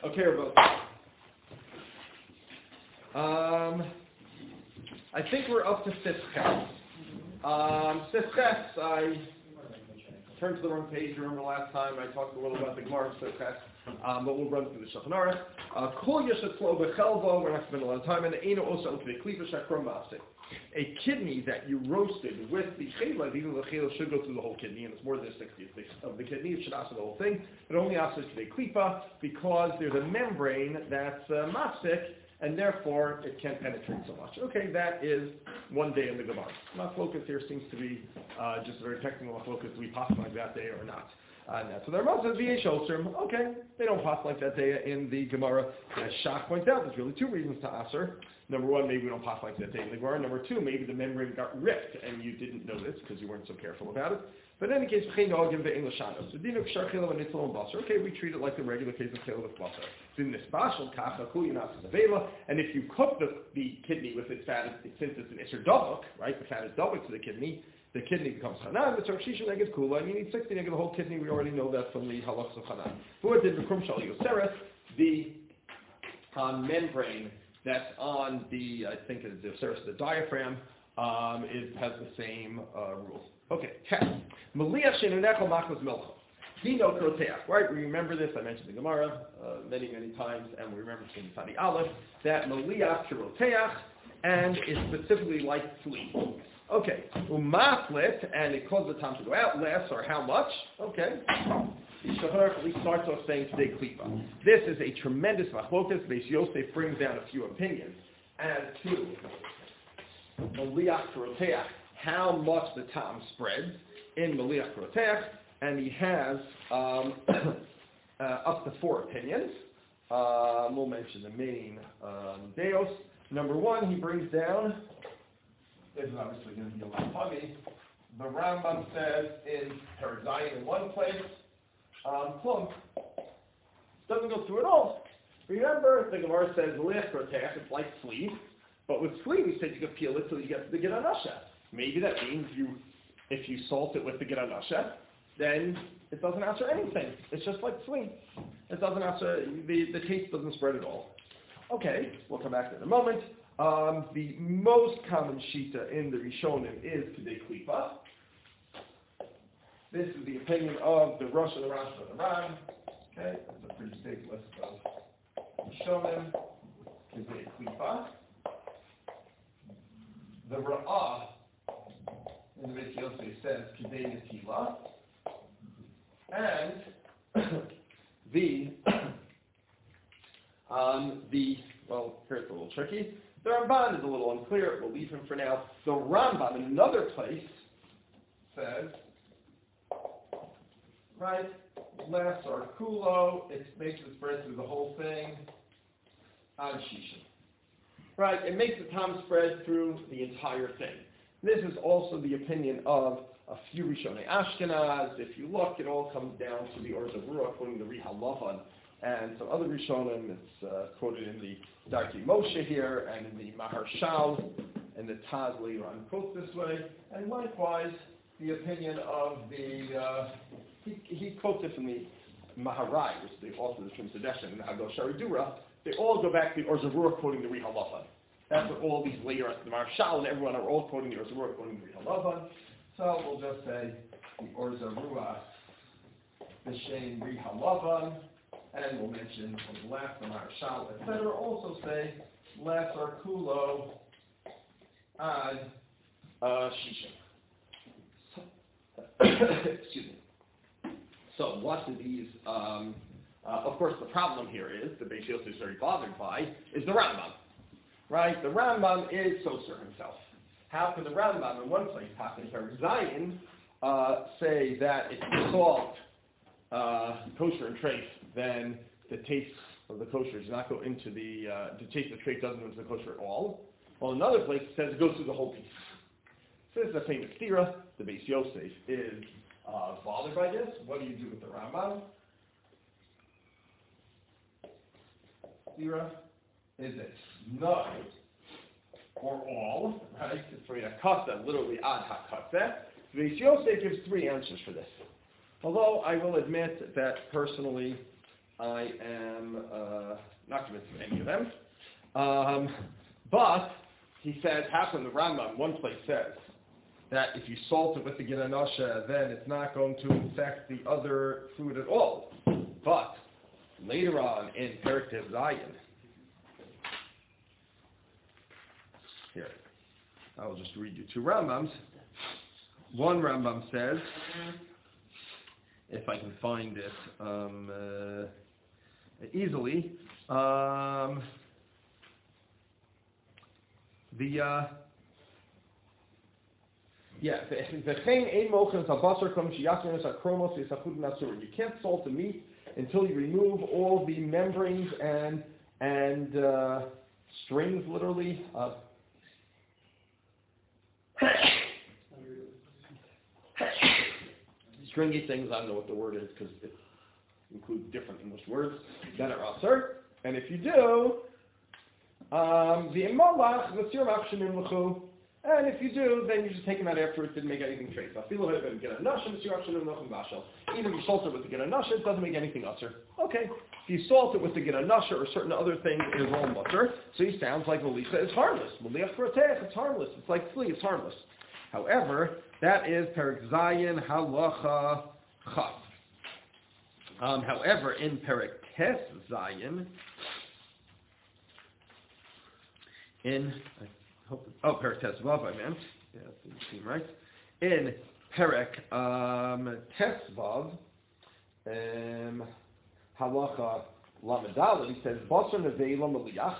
Okay, Rabbi. I think we're up to Sifches. Sifches, I turned to the wrong page. Remember last time I talked a little about the Gemara of Sifches, but we'll run through the Shulchan Aruch. Kol yeshatlo bechelvo, we're not going to spend a lot of time, and the eno also to the klipa shakrom mafsik. A kidney that you roasted with the chela, even the chela should go through the whole kidney, and it's more than 60th of the kidney. It should answer the whole thing. It only answers to the klipa because there's a membrane that's mafsik, and therefore it can't penetrate so much. Okay, that is one day in the Gemara. Machlokas here seems to be just a very technical machlokas. Do we pass like that day or not? And that's what the Rambam says. V'yesh osrim. Okay, they don't pass like that day in the Gemara. As Shach points out, there's really two reasons to aser. Number one, maybe we don't pass like that day in the Gemara. Number two, maybe the membrane got ripped and you didn't notice because you weren't so careful about it. But in any case, okay, we treat it like the regular case of chela with basar. And if you cook the kidney with its fat, since it's an iser davuk, right? The fat is davuk to the kidney becomes chanan. The shisha neged kula, and you need 60 neged the whole kidney. We already know that from the halachas of chanan. Who did the krum shal yoseres? The membrane that's on the, I think it's the yoseres, the diaphragm, has the same rules. Okay, Meliach shenunecho machmas milcha. Dino kroteach. Right, we remember this. I mentioned the Gemara many, many times, and we remember from Tani Aleph that Meliach kroteach, and is specifically like flea. Okay, umaflet, and it causes the time to go out less, or how much? Okay. The Shulchan Aruch starts off saying today klipa. This is a tremendous machlokas. Beis Yosef brings down a few opinions as to Meliach kroteach, how much the tam spreads in Meliach kroteach, and he has up to 4 opinions. We'll mention the main deos. Number one, he brings down, this is obviously going to be a lot funny, the Rambam says in Perizayim in one place, plum, doesn't go through it all. Remember, the Gemara says, Meliach kroteach, it's like sleeve, but with sleeve, we said you can peel it till you get to the Geranasha. Maybe that means if you salt it with the Geranasha, then it doesn't answer anything. It's just like sweet. It doesn't answer, the taste doesn't spread at all. Okay, we'll come back to it in a moment. The most common shita in the Rishonim is Kedei Klipa. This is the opinion of the Rosh and the Rash and the Ran. Okay, that's a pretty big list of Rishonim. Kedei Klipa. The Ra'ah in the Beis Yosef says Kedei Netila. And well, here it's a little tricky. The Ramban is a little unclear. We'll leave him for now. The Rambam in another place says, right, less or kulo, it makes it spread through the whole thing on shisha. Right, it makes the tam spread through the entire thing. This is also the opinion of a few Rishonei Ashkenaz. If you look, it all comes down to the Orza Ruach, quoting the Rihal Lavan, and some other Rishonim. It's quoted in the Darkei Moshe here, and in the Maharshal, and the Taz later on quotes this way. And likewise, the opinion of the, he quotes it from the Maharai, which is the author of the Trim Sedeshin, and the Hagel Sharidura. They all go back to the Orza Ruach, quoting the Rihal Lavan. That's what all these later, the Maharshal and everyone are all quoting the Orza Ruach, quoting the Rihal Lavan. So we'll just say the Orza Ruach, the Shem Rihal Lavan, and we'll mention on the left, the Maharshal, etc. Also say less or kulo ad shisha. Excuse me. So what do these? Of course, the problem here is the Beis Yosef is very bothered by is the Rambam, right? The Rambam is Soser himself. How can the Rambam in one place, Hakan Zion, say that if you salt kosher and treif, then the taste of the kosher does not go into the taste of the treif doesn't go into the kosher at all? Well, another place it says it goes through the whole piece. So this is a famous stira. The Beis Yosef is bothered by this. What do you do with the Rambam? Stira, is it no or all, right? It's for a kasa, literally ad hakasa. Beis Yosef gives 3 answers for this. Although I will admit that personally, I am not convinced of any of them. But he says, how come the Rambam, one place says, that if you salt it with the Giranasha, then it's not going to infect the other food at all. But later on in Perek Tes Zayin, here, I'll just read you two Rambams. One Rambam says, if I can find it easily, you can't salt the meat until you remove all the membranes and strings, literally. Stringy things, I don't know what the word is because it includes different English words that are asur. And if you do, and if you do, then you just take them out afterwards, didn't make anything trace. Even if you salt it with the Giranasha, it doesn't make anything asur. Okay, if you salt it with the Giranasha or certain other things, it is all mutter. So he sounds like Malicha is harmless. Maliach Protech, it's harmless. It's like flea, it's harmless. However, that is Perek Zayin Halacha Chaf. However, in Perek Tes Zayin, Perek Tes Vav, I meant. Yeah, that didn't seem right. In Perek Tes Vav, Halacha Lamadal, he says, Basar Nevela Maliach,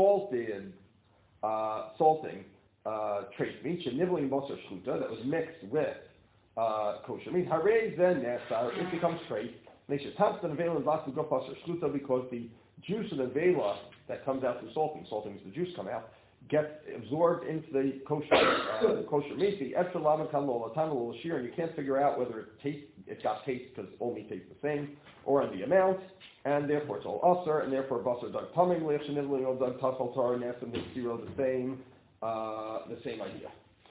salting trace meat, nibbling basar shchuta, that was mixed with kosher meat. Harei then nesar, it becomes trace. Because the juice of the vela that comes out through salting is the juice come out, gets absorbed into the kosher meat. The extra lamed kalol, a little shear, and you can't figure out whether it got taste because all meat tastes the same, or on the amount, and therefore it's all usher, and therefore basar dag tamim leich nibbling of dag tafel tar nesam the same idea.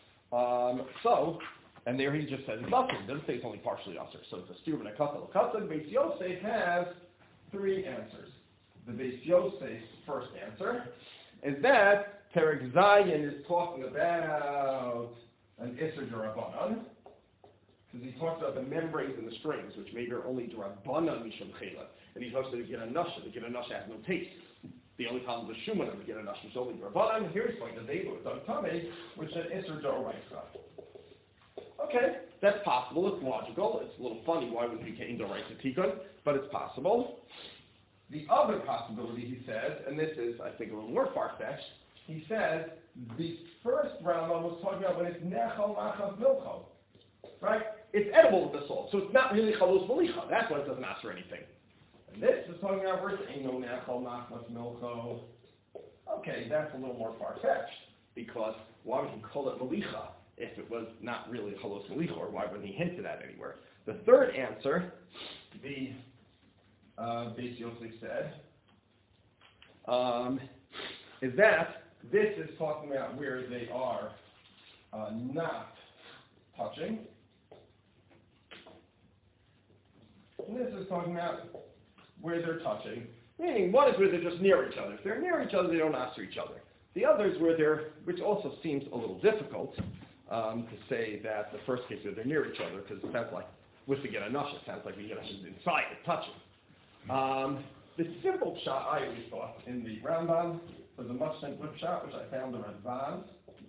And there he just says it's usher. It doesn't say it's only partially usher. So it's a steward and a katal. Katal Beis Yosef has three answers. The Beis Yosef's first answer is that Perek Zayin is talking about an Isser D'Rabbanan, because he talks about the membranes and the strings, which maybe are only D'Rabbanan Mishum Chela. And he talks about the Giranasha. The Giranasha has no taste. The only problem with the Shuman of the Giranasha is only D'Rabbanan. Here's going to Zayla with Dag Tameh, which is an Isser D'Oraisa. Okay, that's possible. It's logical. It's a little funny. Why would it be Kain D'Oraisa Tikun? But it's possible. The other possibility, he says, and this is, I think, a little more far-fetched, he says, the first Rambam was talking about when it's Nechal Machas Milcho. Right? It's edible with the salt, so it's not really Chalos Malicha. That's why it doesn't ask for anything. And this is talking about where it's Eino Nechal Machas Milcho. Okay, that's a little more far-fetched, because why would he call it Malicha if it was not really Chalos Malicha, or why wouldn't he hint to that anywhere? The third answer, the Beis Yosef said, is that this is talking about where they are not touching. And this is talking about where they're touching. Meaning, one is where they're just near each other. If they're near each other, they don't answer each other. The other is where they're, which also seems a little difficult to say that the first case where they're near each other, because it sounds like, with the Giranasha, it sounds like the Giranasha is inside it, touching. The simple shot I always thought in the Rambam was a much simpler shot, which I found the Ramban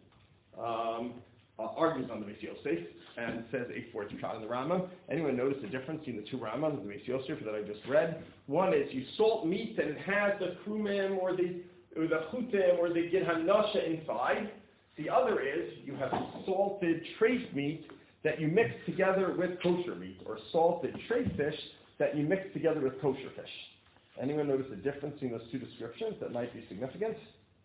argues on the Beis Yosef and says a fourth shot in the Rambam. Anyone notice the difference between the two Rambams in the Beis Yosef that I just read? One is you salt meat and it has the krumim or the chutim or the Giranasha inside. The other is you have salted trace meat that you mix together with kosher meat, or salted trace fish that you mix together with kosher fish. Anyone notice the difference between those two descriptions that might be significant?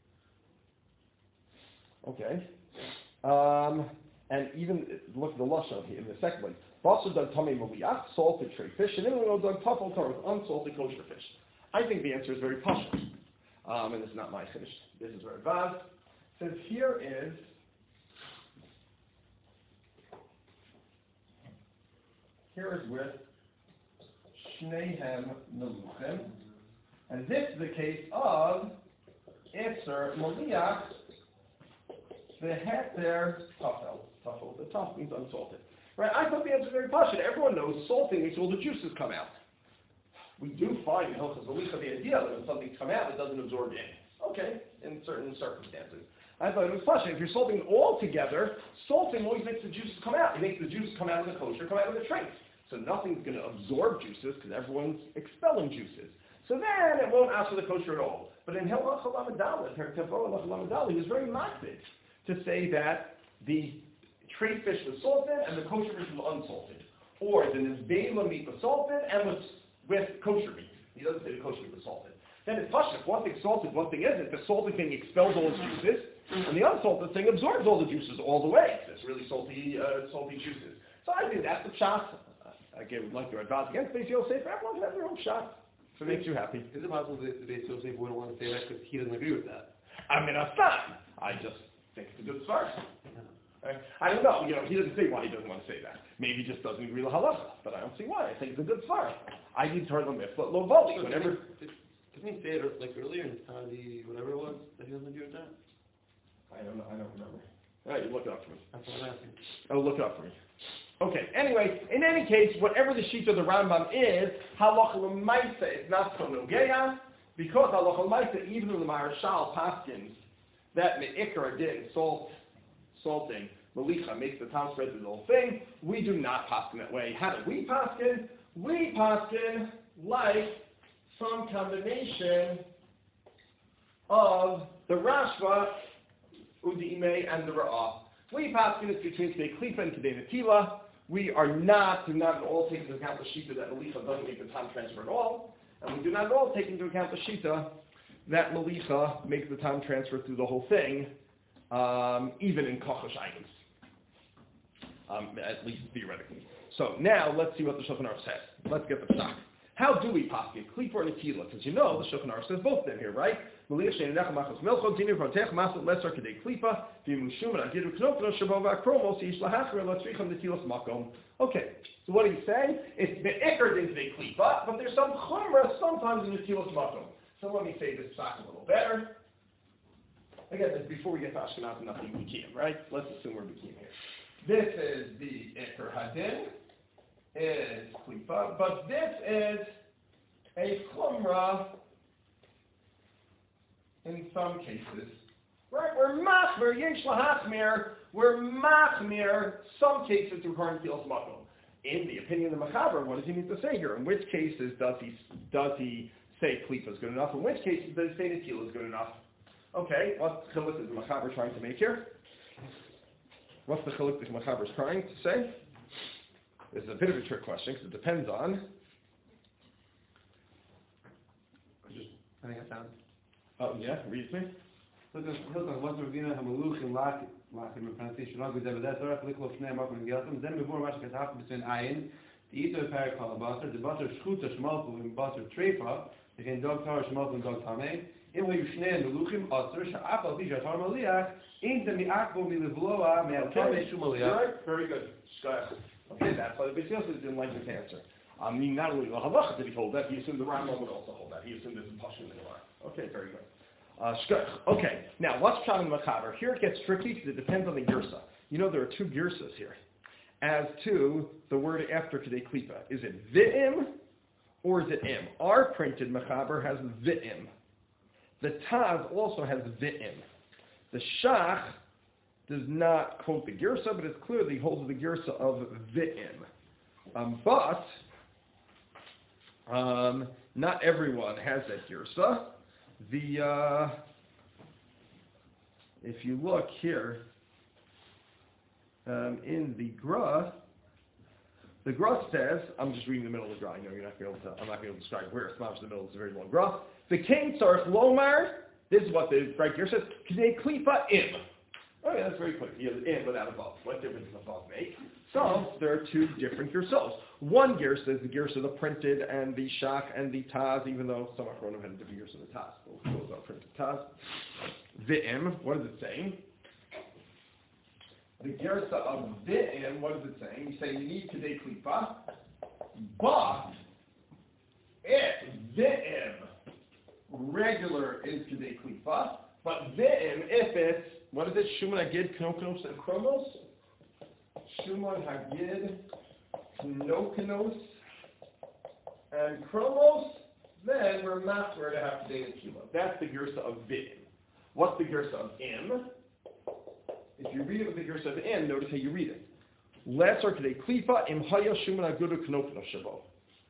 Okay. And even look at the lashon here in the second one. Basar dag tamei maliach, salted trace fish, and then dag tafel tar with unsalted kosher fish. I think the answer is very pashut. And this is not my finish. This is Ravad. Says here is with Shnehem Meluchim. And this is the case of Itzer Moliach V'Heter Tafel. Tafel, the taf means unsalted. Right? I thought the answer was very posh. Everyone knows salting makes all the juices come out. We do find in Hilchos Molicha the idea that when something's come out, it doesn't absorb in. Okay, in certain circumstances. I thought it was posh. If you're salting it all together, salting always makes the juices come out. It makes the juices come out of the kosher, come out of the trinks. So nothing's going to absorb juices because everyone's expelling juices. So then it won't ask for the kosher at all. But in Hilchos Lamadal, he was very makbid to say that the tray fish was salted and the kosher fish was unsalted. Or the Nizbeila meat was salted and was with kosher meat. He doesn't say the kosher meat was salted. Then it's pashut. If one thing's salted, one thing isn't. The salted thing expels all its juices, and the unsalted thing absorbs all the juices all the way. It's really salty juices. So I think that's the shot. Again, we'd like to advise against Beis Yosef. Everyone can have their own shot. If it makes you happy. Is it possible that Beis Yosef wouldn't want to say that because he doesn't agree with that? I mean, that's not. I just think it's a good start. Right? I don't know. He doesn't say why he doesn't want to say that. Maybe he just doesn't agree with halacha. But I don't see why. I think it's a good start. I need to turn the mitzvah lo voli. So whenever didn't he say it like earlier in Tadi, whatever it was, that he doesn't agree with that? I don't know. I don't remember. All right, you look it up for me. That's what I'm asking. Oh, look it up for me. Okay. Anyway, in any case, whatever the sheet of the Rambam is, halacha l'maisa is not so nogeya, because halacha l'maisa, even in the Maharshal Paskins, that me'ikar din salting malicha makes the town spread through the whole thing. We do not paskin that way. How do we paskin? We paskin like some combination of the Rashba, Udi'ime, and the Ra'ah. We paskin is between Kedei Klipa and Kedei Netila. We do not at all take into account the Shita that Malicha doesn't make the time transfer at all. And we do not at all take into account the Shita that Malicha makes the time transfer through the whole thing, even in Kochash items. At least theoretically. So now let's see what the Shulchan Aruch says. Let's get the psak. How do we paskin? Klipa or Netila? Because the Shulchan Aruch says both of them here, right? Maliach she'enech machos melcho dinu protech masot lesser kedei klipa v'mushum agiru knokno shabo v'akromos yish lahachri latzricham netilas makom. Okay, so what he's saying is the ikar din kedei klipa, but there's some chumrah sometimes in netilas makom. So let me say this psak a little better. Again, this before we get to Ashkenaz and nothing Bikim, right? Let's assume we're Bikim here. This is the ikar hadin. Is klipa, but this is a chumrah in some cases. Right? We're machmir, yesh lahachmir, we're machmir, some cases regarding tilas makom. In the opinion of the Mechaber, what does he need to say here? In which cases does he say klipa is good enough? In which cases does he say netila is good enough? Okay, what chiluk is the Mechaber trying to make here? What's the chiluk the Mechaber is trying to say? This is a bit of a trick question because it depends on. I think I found it. Oh yeah, read me. Look at what's Ravina Hamaluchim Lachim in pronunciation. Log with Zebedet Torah Liklo Shnei Makom and Gelatim. Then before Mash Kataf between Ayin, the Ito Parakal Butter, the butter Shchuta Shmalku and butter Treifa, the Ken Dog Torah Shmalku and Dog Tameh. In what you Shnei Meluchim Aser Sha'apal Tisha Tar Maliach into Mi'akbo Milivloa Me'altameh Shumaliach. Very good. Okay, that's why the Beis Yosef didn't like this answer. I mean, not only the halacha did he hold that, he assumed the Rambam would also hold that. He assumed this is Pashut in the Gemara. Okay, very good. Okay, now what's Pshat in the Mechaber? Here it gets tricky because it depends on the Girsa. You know there are two Girsas here. As to the word after Kedei Klipa. Is it V'im or is it Im? Our printed Mechaber has V'im. The Taz also has V'im. The Shach does not quote the Girsa, but it clearly holds the Girsa of V'im. But not everyone has that Girsa. If you look here in the Gra says, I'm just reading the middle of the Gra. I know I'm not going to be able to describe where it's not in the middle. It's a very long Gra. The king Tzarech Lomar. This is what the right Girsa says. Kedei Klipa Im. Oh yeah, that's very quick. He has in without above. What difference does above make? So there are two different Girsos. One Girsa is the Girsa of the printed and the Shach and the Taz, even though some Achronim had a different Girsa of the Taz. Those are printed Taz. V'im, what is it saying? The Girsa of V'im, what is it saying? He's saying you need Kedei Klipa, but if V'im regular is Kedei Klipa, but V'im, if it's, what is it, Shuman Hagid, Knokenos, and Chromos? Shuman Hagid, Knokenos, and Chromos, then we're not going to have Kedei Netila. That's the Girsa of V'im. What's the Girsa of Im? If you read it with the Girsa of Im, notice how you read it. Lesser Kedei Klipa, Im Haya Shuman Hagid, Knokenos Shabo.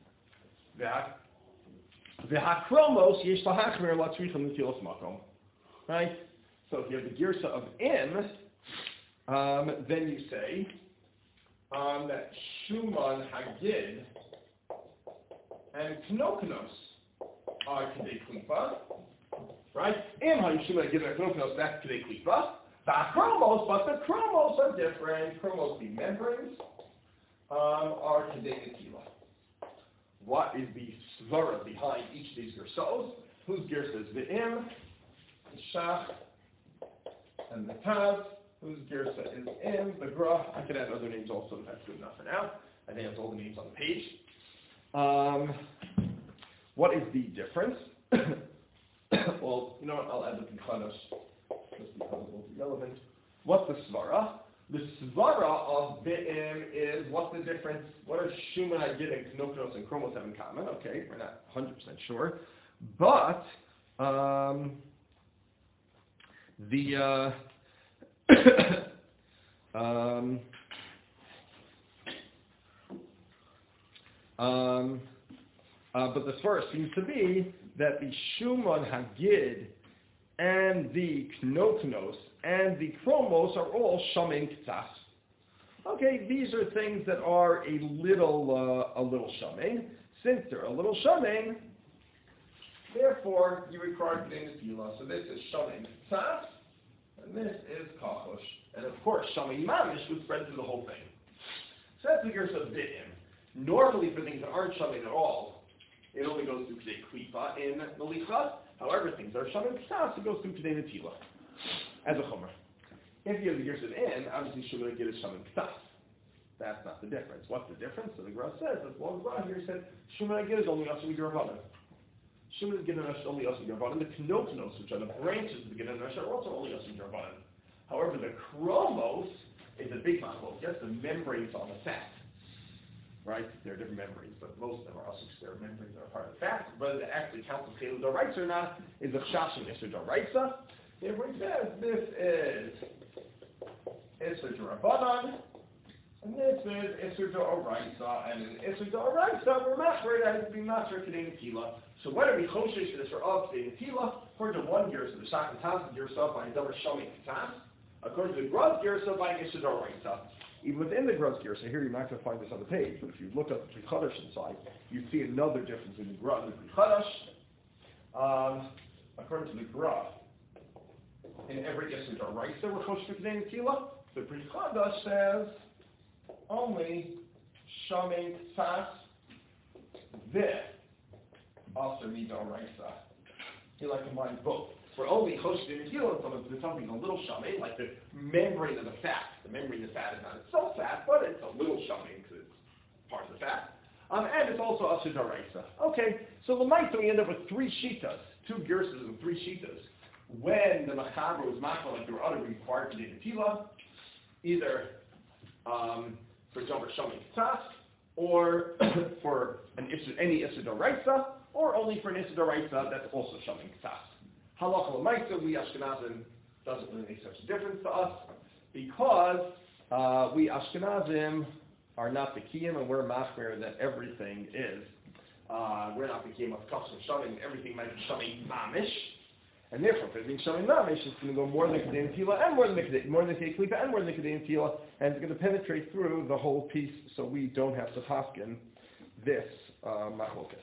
V'hakromos yesh lahachmir latzrichim netilas makom. Right? So if you have the girsa of Im, then you say that Shuman Hagid and Knokenos are Kedei Klipa. Right? Im Shuman Hagid and Knokenos, that's Kedei Klipa. V'hakromos, but the chromos are different. Chromos, the membranes, are Kedei Netila. What is the svara behind each of these gersos? Whose gersa is the Im, the Shach, and the Taz? Whose gersa is Im, the Gra? I could add other names also, but that's good enough for now. I think that's all the names on the page. What is the difference? Well, you know what? I'll add the Pichanos just because it will be relevant. What's the svara? The svara of V'im is, what's the difference? What are Shuman Hagid and Knokenos and Chromos have in common? Okay, we're not 100% sure. But, but the svara seems to be that the Shuman Hagid and the Knokenos and the Chromos are all Shamin K'tas. Okay, these are things that are a little Shamin. Since they're a little Shamin, therefore you require Kedei Netila. So this is Shamin K'tas, and this is Kachosh. And of course, Shamin Mamish would spread through the whole thing. So that's the Gersa of V'im. Normally for things that aren't Shamin at all, it only goes through Kedei Klipa in the Licha. However, things are Shamin K'tas, it goes through Kedei Netila. As a chomer. If you have the Gersa of In, obviously Shuman Hagid is Shamin K'tas. That's not the difference. What's the difference? So the Gra says, well, the Gra here said, Shuman Hagid is only Asher V'Geravanim. Shuman Hagid is only Asher V'Geravanim. The Knokenos, which are the branches of the Gid and Asher, are also only Asher V'Geravanim. However, the Chromos is a big machlok. Yes, the membranes on the fat. Right? There are different membranes, but most of them are also there are membranes that are part of the fat. Whether it actually counts as Chelu D'Oraisa or not is a Chashim Isser D'Oraisa. Therefore, it says this is Isser D'Rabbanan, and this is Isser D'Oraisa, and in Isser D'Oraisa, we're machmer that is being machmer Kedei Netila. So when are we choshesh for this or of Kedei Netila? According to one Gersa, the Shach and Taz Gersa by Davar Shamin K'tas. According to the Graz Gersa by Isser D'Oraisa. Even within the Graz Gersa, here you're not going to find this on the page, but if you look up the Chadash inside, you see another difference in the Graz and the Chadash. According to the Graz, in every Isser D'Oraisa, we're choshesh for Kedei Netila. The Pri Chadash says only Shamin K'tas Aser D'Oraisa. He like combines both. We're only choshesh for Kedei Netila if something's a little Shamin, like the membrane of the fat. The membrane of the fat is not itself fat, but it's a little Shamin because it's part of the fat. And it's also Aser D'Oraisa. Okay, so L'maisa we end up with three shitas, two Gersas and three shitas. When the Machaber was machal like there were other required Kedei Netila, either for example Shamin K'tas, or for any Isser D'Oraisa, or only for an Isser D'Oraisa that's also Shamin K'tas. Halacha L'maisa, we Ashkenazim doesn't really make such a difference to us because we Ashkenazim are not the kiyim and we're machmer that everything is. We're not the kiyim of Kachim Shamin, everything might be Shamin Mamish. And therefore, if it's Shamin Mamish, it's going to go more than Kedei Netila and more than Kedei Klipa and more than Kedei Netila, and it's going to penetrate through the whole piece, so we don't have to paskin this machlokas.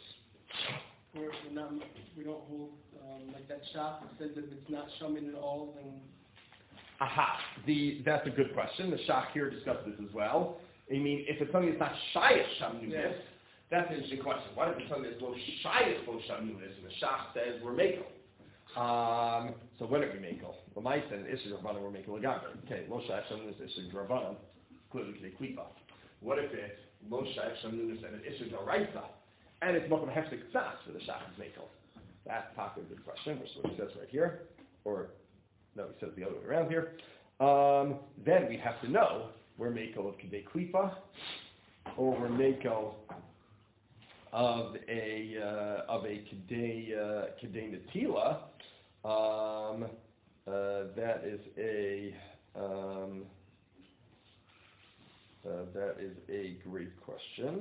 We don't hold like that shop that says if it's not Shamin at all, then. Aha, that's a good question. The Shach here discussed this as well. I mean, if it's something that's not Shayach Shamnunis, that's an interesting question. What if it's something that's low Shayach Lo Shamnunis, and the Shach says we're Mekel? So when are we Mekel? The L'maisa and Isser D'Rabbanan we're Mekel Agagar. Okay, Lo Shayach Shamnunis, Isser D'Rabbanan, clearly Kedei Klipa. What if it's Lo Shayach Shamnunis and an Isser D'Oraisa? and it's Mokum Hefsek Tzas for the Shachas Mekel. That's a good question, which is what he says right here. Or, no, he says the other way around here. Then we have to know we're Mekel of Kedei Klipa, or we're Mekel of a Kedei Netila. That is a great question.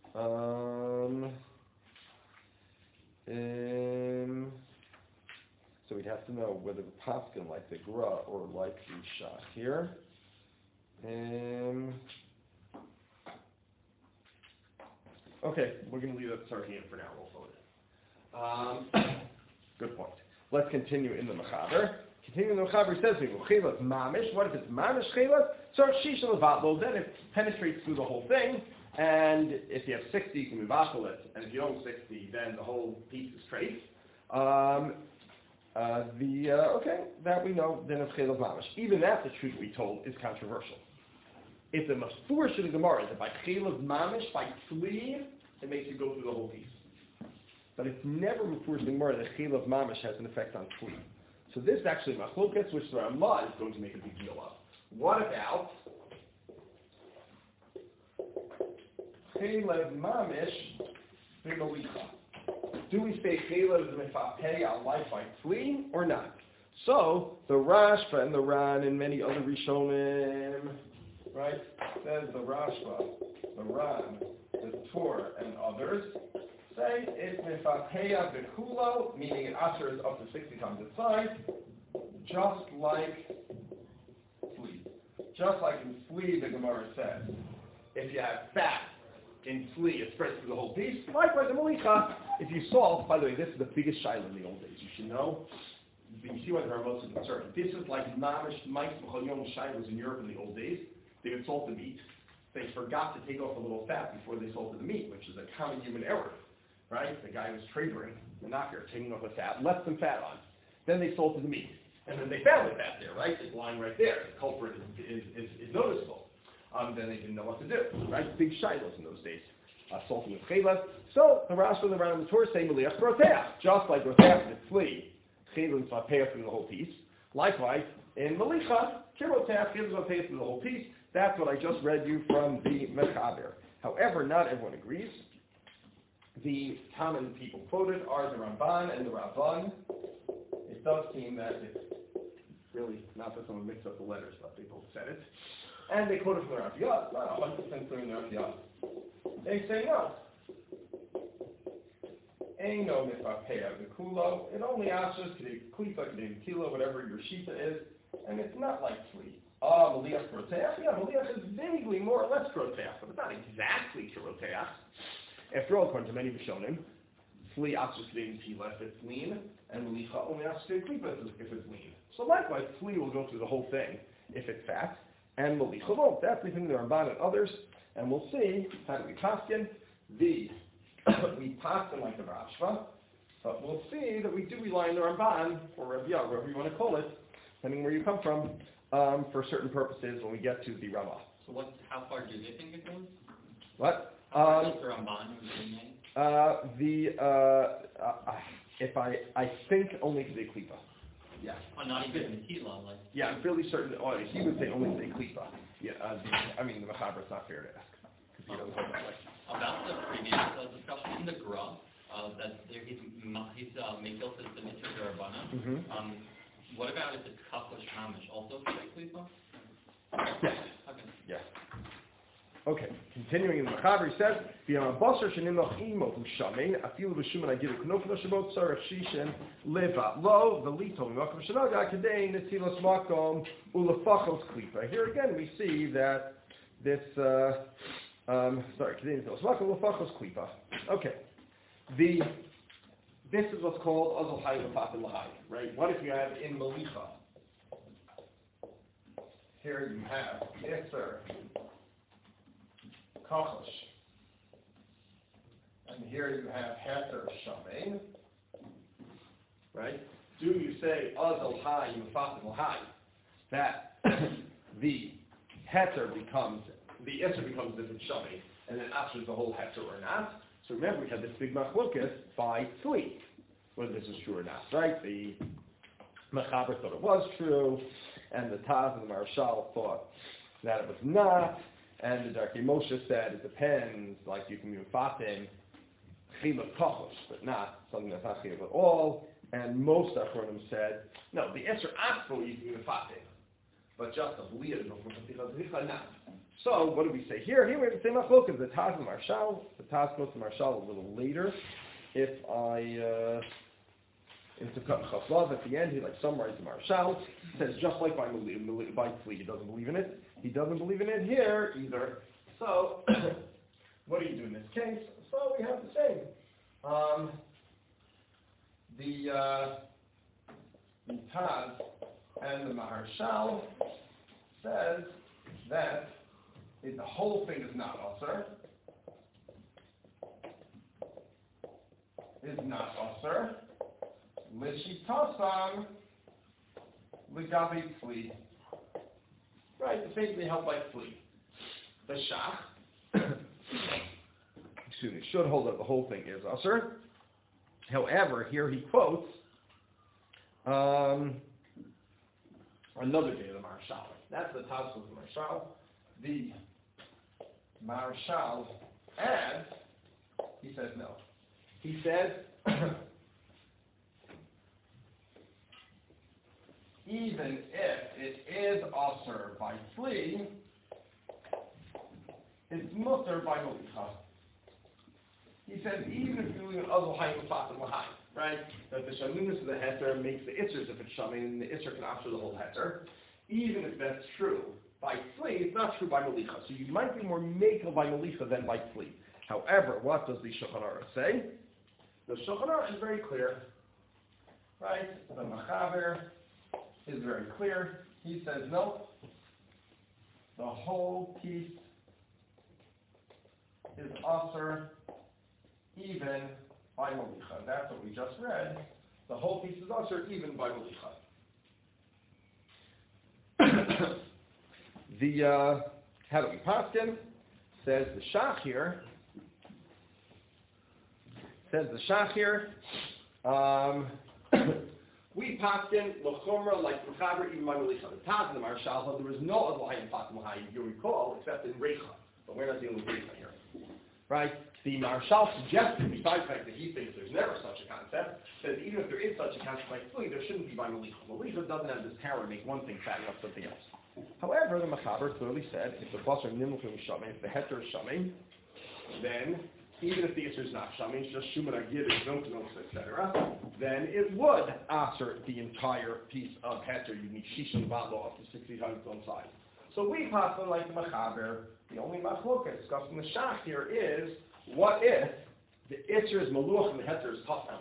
So we'd have to know whether the Paskin like the Gra or like the Shach here. Okay, we're going to leave that starting in for now. We'll vote it. Good point. Let's continue in the Mechaber. Continuing in the Mechaber, he says, Mamish. What if it's Mamish Chelas? So Shisha Levatlo, then it penetrates through the whole thing. And if you have 60, you can Mevatel it. And if you don't 60, then the whole piece is straight. Okay, that we know, then it's Chelas Mamish. Even that, the truth we told, is controversial. If the Mafurish in the Gemara is that by Chelas Mamish, by Tzli, it makes you go through the whole piece. But it's never Mafurish in the Gemara that Chelas Mamish has an effect on Tzli. So this is actually Machlokas, which the Ramah is going to make a big deal of. What about Chelas Mamish B'Malicha? Do we say Chelas Mefapeh al life by Tzli or not? So the Rashba and the Ran and many other Rishonim, right, says the Rashba, the Ran, the Tur, and others say it's Mefapeya B'Kulo, meaning it ushers up to 60 times its size, just like Tzli. Just like in Tzli, the Gemara says, if you have fat in Tzli, it spreads through the whole piece. Likewise, in Malicha, if you salt, by the way, this is the biggest shiloh in the old days. You should know. You see why there are most concerned. This is like Mamish, Mike, Mechalyon, shilohs in Europe in the old days. They would salt the meat. They forgot to take off a little fat before they salted the meat, which is a common human error. Right? The guy was traitoring, the knocker, taking off the fat, left some fat on. Then they salted the meat. And then they found the fat there, right? It's lying right there. The culprit is noticeable. Then they didn't know what to do, right? Big shilohs in those days. Salting with chelas. So the Rashi and the Ran and the Torah say Meliach Groteach. Just like Groteach is Tzli, chelas is Vapeah through the whole piece. Likewise, in Melicha, Kiroteach, chelas is Vapeah through the whole piece. That's what I just read you from the Mechaber. However, not everyone agrees. The common people quoted are the Ramban and the Rabban. It does seem that it's really not that someone mixed up the letters, but they both said it. And they quoted from the Rav Yad, not 100% clear in the Rav Yad. They say no. Eino Mefapeya B'Kulo. It only asks us to Klipa, Kilo, whatever your Shita is, and it's not like Tzli. Meliach Groteach? Yeah, Meliach is vaguely more or less Groteach, but it's not exactly Kiroteach. After all, according to many Rishonim, Tzli asks Kedei Netila if it's lean, and Melicha only asks Kedei Klipa if it's lean. So likewise, Tzli will go through the whole thing if it's fat, and Melicha won't. That's the thing the Ramban and others, and we'll see how do we paskin. We paskin like the Rashba, but we'll see that we do rely on the Ramban, or Rav Yah, whatever you want to call it, depending where you come from, for certain purposes when we get to the Ramah. So how far do they think it goes? What? If I think only Kedei Klipa. Yeah. Oh, not even Netila, like. Yeah, I'm fairly certain. He would say only Kedei Klipa. Yeah. The Mechaber is not fair to ask because he doesn't hold that way. About the previous discussion in the Gra, that he's Mekil says the Mitzvah D'Rabbanan. What about if it's Kaposh Hamish, also Kedei Klipa? Yes. Okay. Yes. Okay, continuing in the Mechaber, he says, "B'yam basar shenimach imo ushamein afilu b'shuman agilu knofel shabot tzarech shishin leva lo v'lito mimakom shanaga kedei netilas makom ulefachos klipa." Here again, we see that this kedei netilas makom ulefachos klipa. Okay, this is what's called azal hay lefatil lahai, right? What if you have in Melicha? Here you have Yetzer Kachosh. And here you have Heter Shamein. Right? Do you say Azal Hai Mefatil Hai? That the Heter becomes, the Isser becomes different Shamein, and then after the whole Heter or not? So remember, we had this big machlokas by tzli, whether this is true or not, right? The Mechaber thought it was true, and the Taz and the Marshal thought that it was not, and the Darkei Moshe said it depends, like you can be fatim chiluk kochos, but not something that's not chiluk at all, and most Achronim said, no, the Esser Aspo you can be fatim, but just a B'liyah, no, not. So, what do we say here? Here we have the same machlokas, the Taz and the Marshal. The Taz goes to Marshal a little later. If I, into Chaslav at the end, he summarizes the Marshal. Says just like by Tzli, he doesn't believe in it. He doesn't believe in it here either. So, what do you do in this case? So we have the same. The Taz and the Marshal says that the whole thing is not Asr. Is not Asr. L'shitasam l'gavi tzli. Right, it's basically held by tzli. The Shach, excuse me, should hold that the whole thing is Asr. However, here he quotes another day of the Marshal. That's the Taz of the Marshal. The Marshal adds, he says no. He says, even if it is Asr by Tzli, it's Mutter by Molicha. He says, even if you're doing an Azul Hayim Fatim Lahai, right? That the Shalunis of the Heter makes the Itzers if it's Shamin, and the Itzer can answer the whole Heter. Even if that's true by Tzli, it's not true by Molicha. So you might be more Mekel by Molicha than by Tzli. However, what does the Shulchan Aruch say? The Shulchan Aruch is very clear, right? The Mechaber is very clear. He says, no, the whole piece is Asr even by Molicha. That's what we just read. The whole piece is Asr even by Molicha. How do we paskin? Says the Shach here. We paskin l'chumra like l'chaber even by Molicha. The Taz and the Marshal, there is no other line fatim l'hai, you recall, except in Reicha. But we're not dealing with Reicha here. Right? The Marshal suggested, besides the fact that he thinks there's never such a concept, that even if there is such a concept like Tzli, there shouldn't be by Molicha. Molicha doesn't have this power to make one thing fatten up something else. However, the Mechaber clearly said, if the basar nimufim shamin, if the heter is shamin, then even if the Isser is not shamin, it's just shuman agir, zonk, etc., then it would answer the entire piece of heter. You need shishan valo up to 60 times on side. So we pass on like the Mechaber. The only machloket discussed in the Shach here is, what if the Isser is maluach and the heter is tafel?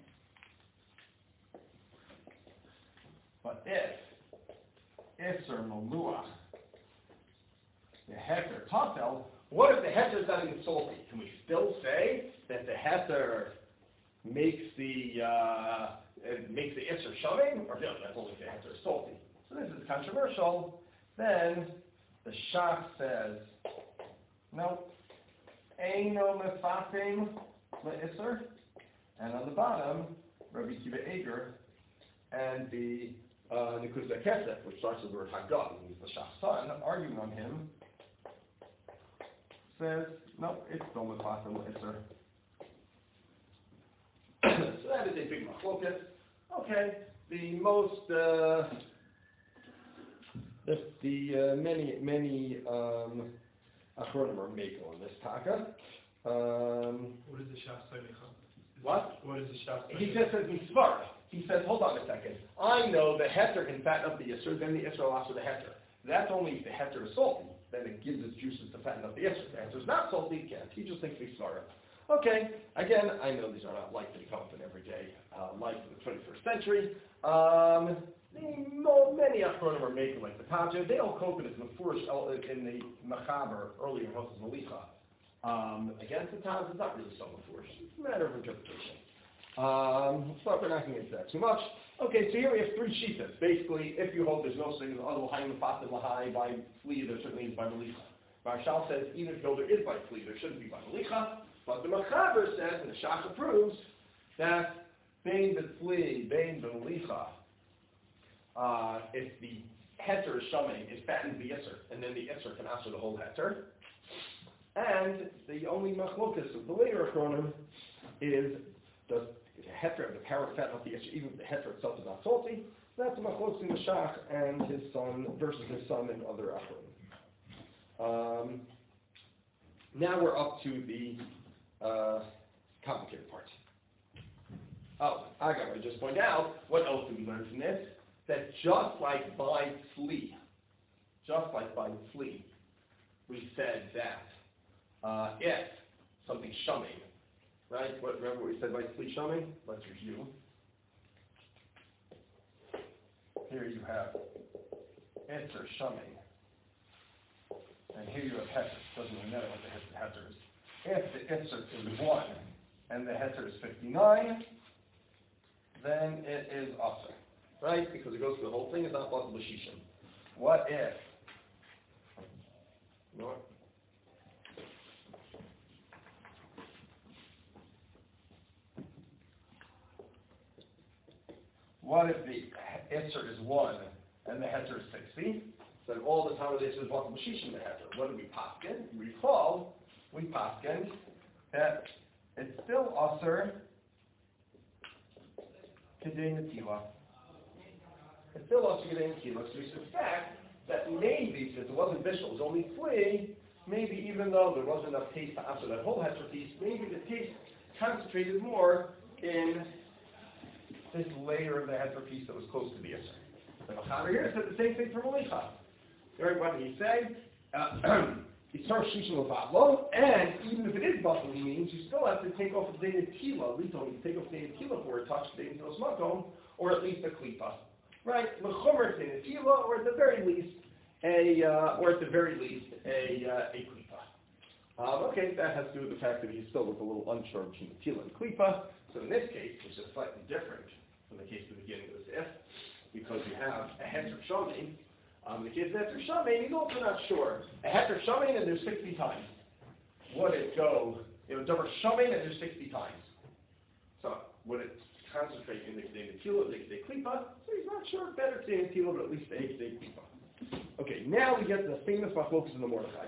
But if Isser maluach, the heter tafel, what if the heter is not even salty? Can we still say that the heter makes the Isser shaving? Or no, that's only if the heter is salty. So this is controversial. Then the Shach says, no, Eino mefatim le'Isser. And on the bottom, Rabbi Kiva Eger and the Nekuzah Kesef, which starts with the word Hagad, who's the Shach's son, arguing on him, says, no, it's still mefatim le'Isser. So that is a big machloket. Okay, the most, many Achronim are makel on this taka. What is the Shach say? What? What is the Shach say? He just says Mitzvah. He says, hold on a second. I know the heter can fatten up the Yisr, then the Yisr will answer the heter. That's only if the heter is salty. Then it gives its juices to fatten up the Yisr. If the heter is not salty, it can't. He just thinks Mitzvah. Okay, again, I know these are not likely to come up in everyday life of the 21st century. Many Achronim are making like the Tajah. They don't cope in it in the Mechaber earlier in Hos's Malicha. Against the Taz, it's not really so mafurish. It's a matter of interpretation. But we're not going to get into that too much. Okay, so here we have three shitas. Basically, if you hold there's no thing other Hayim Fatim Lahai by Tzli, there certainly is by Malicha. Marshal says even if there is by Tzli, there shouldn't be by Malicha. But the Machaber says, and the Shach proves, that Bein B'Tzli, Bein B'Molicha, if the heter shaming is fattened the Yisr, and then the Yisr can answer the whole heter. And the only machlokas of the later Achronim is, does the heter of the power fatten up the Yisr, even if the heter itself is not salty? That's the machlokas in the Shach and his son versus his son and other Achronim. Now we're up to the complicated part. Oh, I got to just point out, what else did we learn from this? That just like by Tzli, we said that if something's shumming, right? Remember what we said by Tzli shumming? Let's review. Here you have Itzer shumming, and here you have Heter. Doesn't really matter what the Heter is. If the Itzer is 1 and the Heter is 59, then it is Aser. Right? Because it goes through the whole thing, it's not possible Shishim. What if? What if the Itzer is 1 and the Heter is 60? Then all the time this is possible Shishim the Heter. What do we paskin? Recall, we paskin that it's still Aser Kedei Netila. It's still also getting Netila. So we suspect that maybe, since it wasn't Bishul, it was only Tzli, maybe even though there wasn't enough taste to answer that whole Heter piece, maybe the taste concentrated more in this layer of the Heter piece that was close to the Yisr. The Machaber here said the same thing for Molicha. Right? What did he say? Yitzar Shishim Levavlo, and even if it is Basel, means you still have to take off the Netila, at least only take off the Netila for a touch, the Netila Smakom, or at least a Klipa. Right? L'chomer the Netila, or at the very least, a Klipa. Okay, that has to do with the fact that he still was a little unsure between Netila and Klipa. So in this case, which is slightly different from the case at the beginning of this if, because you have a Heter Shamin. The case of Heter Shamin, he's also not sure. A Heter Shamin and there's 60 times. Would it go, Dover Shamin and there's 60 times. So would it concentrate in the Netila, the Klipa? So he's not sure. Better to say Netila, but at least the Klipa. Okay, now we get the famous machlokas in the Mordechai.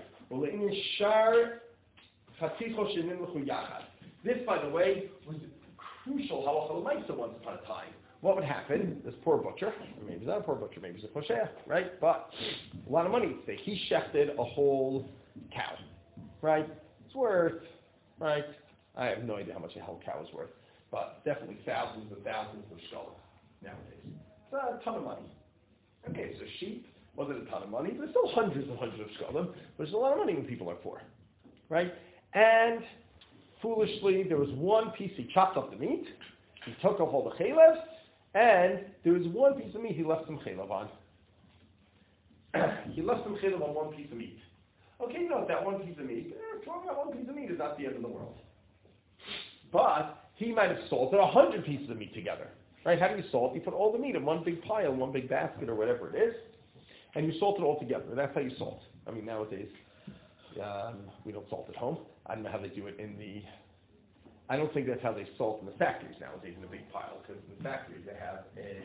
This, by the way, was crucial halacha l'maisa once upon a time. What would happen? This poor butcher, or maybe he's not a poor butcher, maybe he's a posher, right? But a lot of money at stake. He shechted a whole cow, right? It's worth, right? I have no idea how much a whole cow is worth, but definitely thousands and thousands of shekels nowadays. It's a ton of money. Okay, so sheep wasn't a ton of money, but it's still hundreds and hundreds of shekels, which is a lot of money when people are poor, right? And foolishly, there was one piece, he chopped up the meat, he took off all the chalev, and there was one piece of meat he left some chalev on. He left some chalev on one piece of meat. Okay, that one piece of meat, throwing out one piece of meat is not the end of the world. But he might have salted 100 pieces of meat together. Right? How do you salt? You put all the meat in one big pile, one big basket, or whatever it is, and you salt it all together. That's how you salt. I mean, nowadays, we don't salt at home. I don't know how they do it I don't think that's how they salt in the factories nowadays in a big pile, because in the factories they have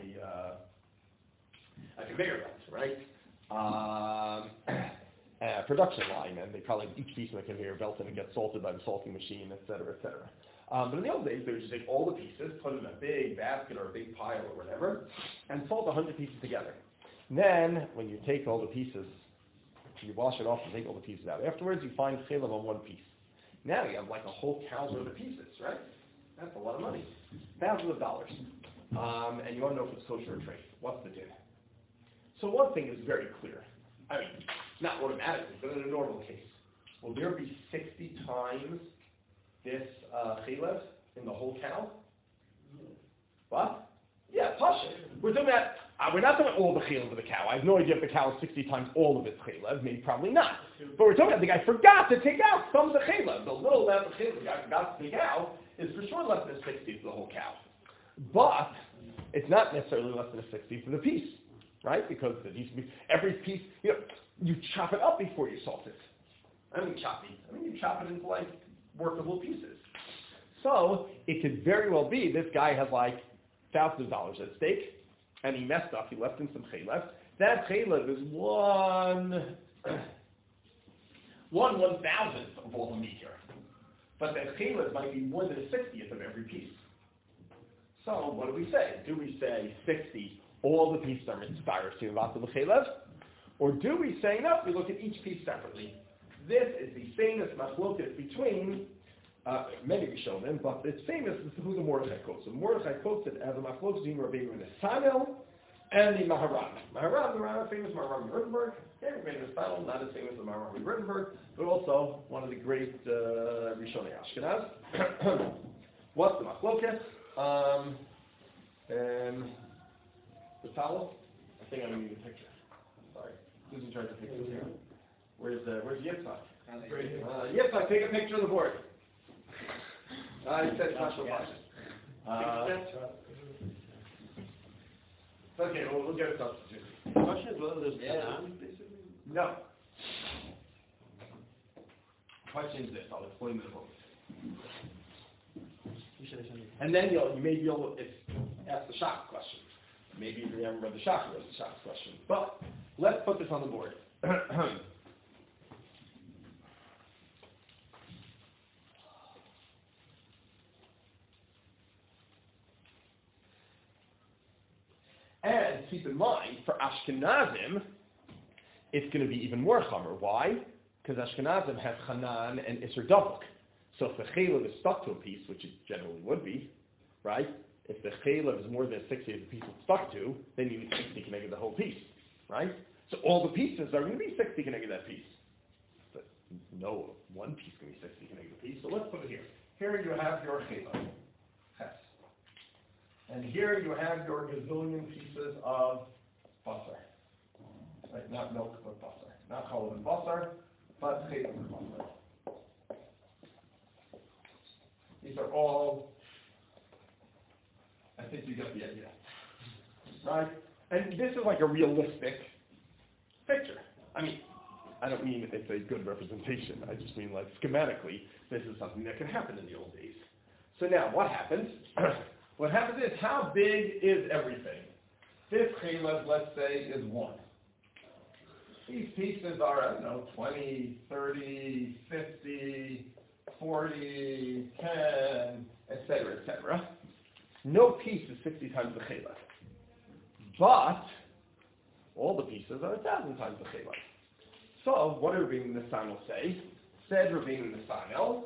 a conveyor belt, right? A production line, and they probably each piece in the conveyor belt and it gets salted by the salting machine, et cetera, et cetera. But in the old days, they would just take all the pieces, put it in a big basket or a big pile or whatever, and salt 100 pieces together. And then, when you take all the pieces, you wash it off and take all the pieces out. Afterwards, you find chalev on one piece. Now you have like a whole cow's worth of pieces, right? That's a lot of money. Thousands of dollars. And you want to know if it's kosher or treif. What's the din? So one thing is very clear. I mean, not automatically, but in a normal case. Will there be 60 times this chalev in the whole cow? What? Yeah, pasha. We're talking about, we're not talking about all the chalev of the cow. I have no idea if the cow is 60 times all of its chalev. Maybe probably not. But we're talking about the guy forgot to take out some of the chalev. The little amount of chalev the guy forgot to take out is for sure less than 60 for the whole cow. But it's not necessarily less than a 60 for the piece, right? Because every piece, you chop it up before you salt it. I don't mean choppy. I mean you chop it into like workable pieces. So it could very well be this guy has like thousands of dollars at stake, and he messed up. He left in some chaylev. That chaylev is 1/1000th of all the meat here. But that chaylev might be more than a 60th of every piece. So what do we say? Do we say 60, all the pieces are mitzvah to the chaylev? Or do we say, no, we look at each piece separately? This is the famous machloket between many Rishonim, but it's famous as to who the Mordechai quotes. So Mordechai quotes it as a machloket between Rabbeinu Nesanel and the Maharam. Maharam, the famous Maharam Rittenberg, Rabbeinu Nesanel, not as famous as Maharam Rittenberg, but also one of the great Rishonei Ashkenaz. What's the machloket? The towel? I think I'm going to need a picture. Sorry. Susan tried to take this here. Where's Yitzhak? Yitzhak, take a picture of the board. I said it's not so much. Okay, we'll get a substitute. The question is whether there's Canaan, basically? No. Question is this. I'll explain the book. And then you'll ask the shock question. Maybe you remember the shock was the shock question. But let's put this on the board. And keep in mind, for Ashkenazim, it's going to be even more chomer. Why? Because Ashkenazim have Chanan and Isser Davuk. So if the chaylev is stuck to a piece, which it generally would be, right? If the chaylev is more than 60 of the piece it's stuck to, then you need 60 connected the whole piece, right? So all the pieces are going to be 60 connected that piece. But no one piece can be 60 connected the piece. So let's put it here. Here you have your chaylev. And here you have your gazillion pieces of basar. Right, not milk, but basar. Not cholov and basar, but chaylev and basar. These are all, I think you get the idea. Right? And this is like a realistic picture. I mean, I don't mean it's a good representation. I just mean like schematically, this is something that could happen in the old days. So now, what happens? What happens is, how big is everything? This chaylev, let's say, is 1. These pieces are, I don't know, 20, 30, 50, 40, 10, etc., etc. No piece is 60 times the chaylev. But all the pieces are 1,000 times the chaylev. So, what did Rabbeinu Nesanel say? Said Rabbeinu Nesanel,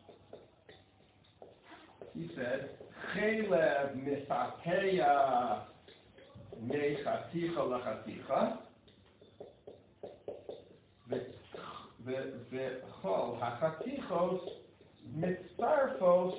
he said, chaylev mifateya mechaticha lachaticha v'chol hachatichos mitzarfos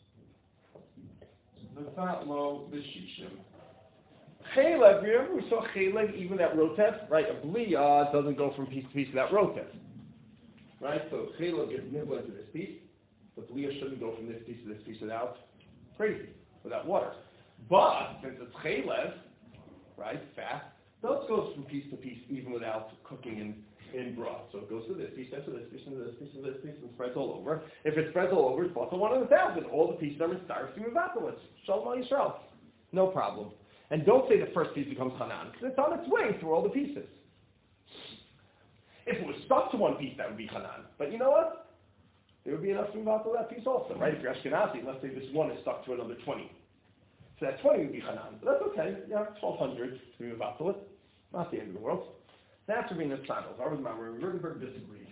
v'fatlo v'shishim. Chaylev, remember we saw chaylev even at rotef, right? A bliya doesn't go from piece to piece without rotef, right? So chaylev gets nibble into this piece. The bliya shouldn't go from this piece to this piece without water. But since it's chaylev, right, fat, those goes from piece to piece even without cooking in broth. So it goes to this piece, then to this piece, and to this piece, and to this piece, and spreads all over. If it spreads all over, it's also 1 in 1,000. All the pieces are mitzaref to evaporates. Shalom al Yisrael. No problem. And don't say the first piece becomes chanan, because it's on its way through all the pieces. If it was stuck to one piece, that would be chanan. But you know what? There would be enough to evaporate that piece also, right? If you're Ashkenazi, let's say this one is stuck to another 20. So that 20 would be chanan. But that's okay. Yeah, 1,200 to evaporate. Not the end of the world. That's Rabbeinu Nesanel. Our Maharam Rittenberg disagreed.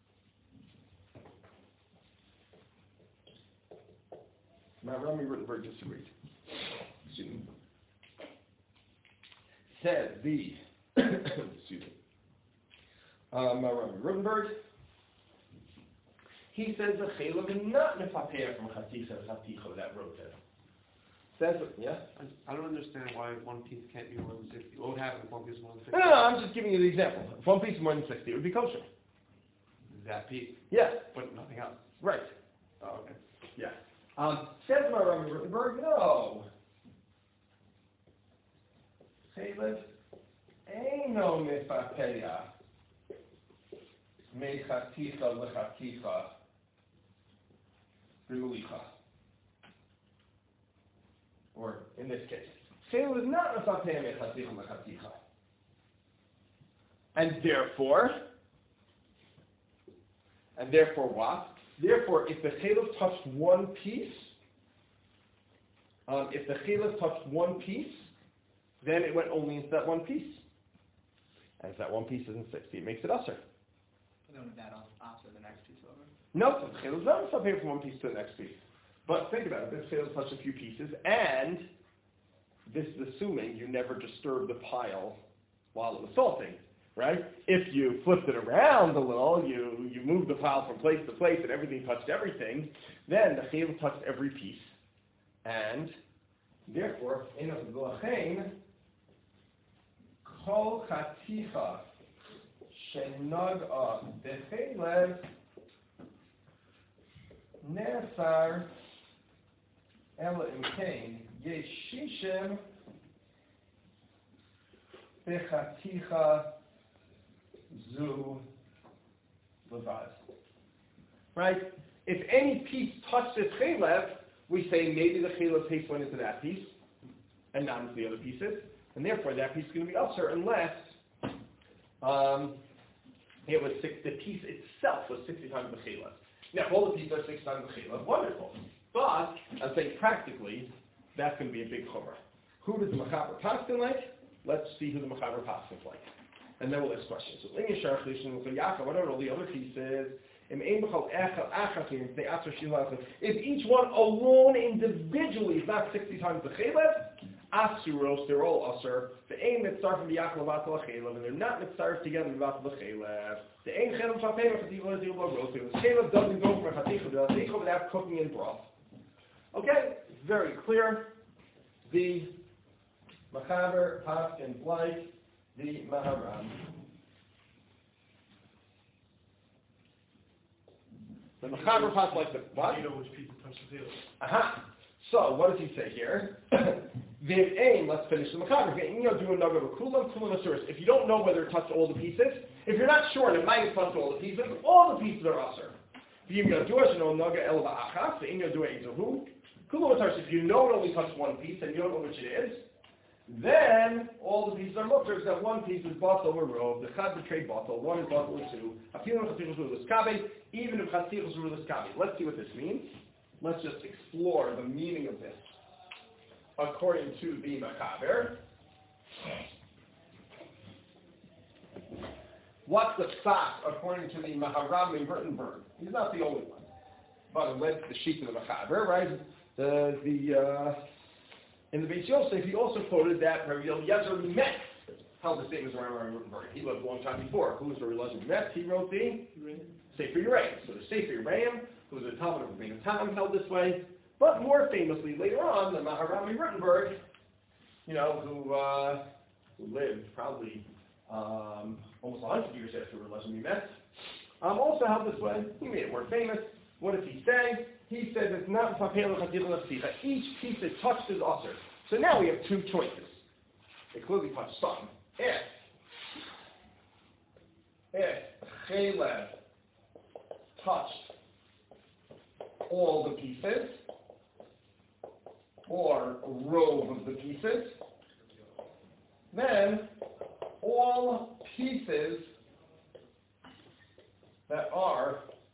Maharam Rittenberg disagreed. Excuse me. Said the excuse me. Maharam Rittenberg. He says the chaylev is not mefapeya from chaticha to chaticha that rotef. Says yeah. I don't understand why one piece can't be more than 60. What would happen if one piece is more than 60? No, I'm just giving you the example. If one piece is more than 60, it would be kosher. That piece? Yes. But nothing else? Right. Oh, okay. Yeah. Says Maharam Rittenberg, no. Chaylev eino mefapeya mechaticha lechaticha Rimulicha. Or in this case, Chayil is not Masatem Echaticha Mechaticha. And therefore what? Therefore, if the Chayil touched one piece, then it went only into that one piece. As that one piece isn't 60, it makes it usher. Then would that also the next piece over? No, the chayil is not something from one piece to the next piece. But think about it, this chayil touched a few pieces, and this is assuming you never disturbed the pile while it was salting, right? If you flipped it around a little, you moved the pile from place to place and everything touched everything, then the chayil touched every piece. And therefore, in a kol chaticha shenag'a b'chelev nesar ela imkein yeshishim b'chaticha zu levad. Right? If any piece touched this chelev, we say maybe the chelev piece went into that piece and not into the other pieces. And therefore, that piece is going to be usher unless the piece itself was 60 times the chayla. Now, if all the pieces are 60 times the chayla, wonderful. But I'm saying practically, that's going to be a big chumrah. Who does the mechaber paskin like? Let's see who the mechaber paskin like, and then we'll ask questions. So, whatever all the other pieces. If each one alone individually is not 60 times the chaylev, asuros, they're all usher. The aim mitzarf from the yakal vatal chaylev, and they're not mitzarf together with vatal chaylev. The aim chaylev shapem chaticha is yubla roasting. The chaylev doesn't go from chaticha to chaticha without cooking in broth. Okay, very clear. The mechaber paskin like the Maharam. The mechaber paskin like the what? Aha. So, what does he say here? Let's finish the mechaber. Do a nugget of kulam asuris. If you don't know whether it touched all the pieces, if you're not sure and it might have touched all the pieces are usher. If you know if you know it only touched one piece and you don't know which it is, then all the pieces are mutter except one piece is bottle or robe. The chad betrayed bottle, one is bottle or two. Even if chatichos rulas kabe. Let's see what this means. Let's just explore the meaning of this. According to the mechaber, what's the psak according to the Maharam in Württemberg? He's not the only one, but it led to the sheet of the mechaber, right? In the Beis Yosef, he also quoted that Rabbi Eliezer Metz held the same as Rambam in Württemberg. He lived a long time before. Who was Rabbi Eliezer Metz? He wrote the Sefer Yereim. So the Sefer Yereim, who was a Talmud of Rabbeinu Tam, held this way. But more famously, later on, the Maharam in Württemberg, who lived probably almost 100 years after Rabbi Eliezer Metz, also held this way. He made it more famous. What does he say? He says it's not each piece that touched is usher. So now we have two choices. It clearly touched some. If chaylev touched all the pieces, or a row of the pieces, then all pieces that are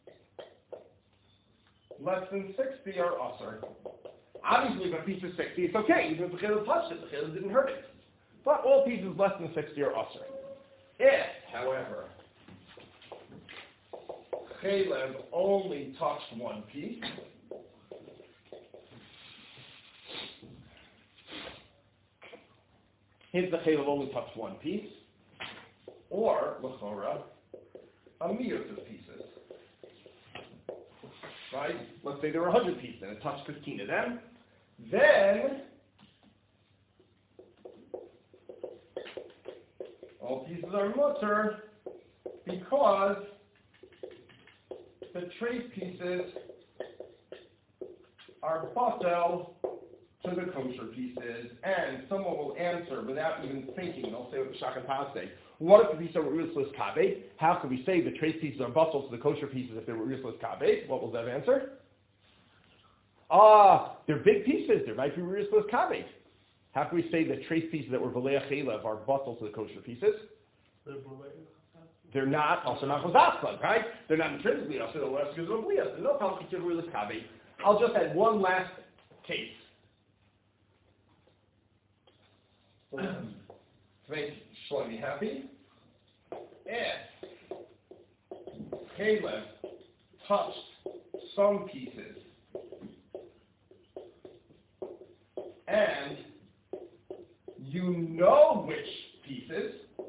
less than 60 are usher. Obviously, if a piece is 60, it's okay. Even if the chaylev touched it, the chaylev didn't hurt it. But all pieces less than 60 are usher. If, however, chaylev only touched one piece, if the chaylev only touched one piece, or, l'chora, a miyut of pieces. Right? Let's say there were 100 pieces and it touched 15 of them. Then, all pieces are mutter because the trace pieces are batel to the kosher pieces. And someone will answer without even thinking. They'll say what the Shach and Paz say. What if the pieces are useless kabe? How can we say the trace pieces are batel to the kosher pieces if they were useless kabe? What will Zev answer? They're big pieces. There might be Ruris Lis Kaveh. How can we say that trace pieces that were V'leach Chelev are bottle to the kosher pieces? They're not, also not Chazaslan, right? They're not intrinsically also the less because of Blias. There's no problem to Ruris Kaveh. I'll just add one last case. To make Shlomi happy. If Caleb touched some pieces and you know which pieces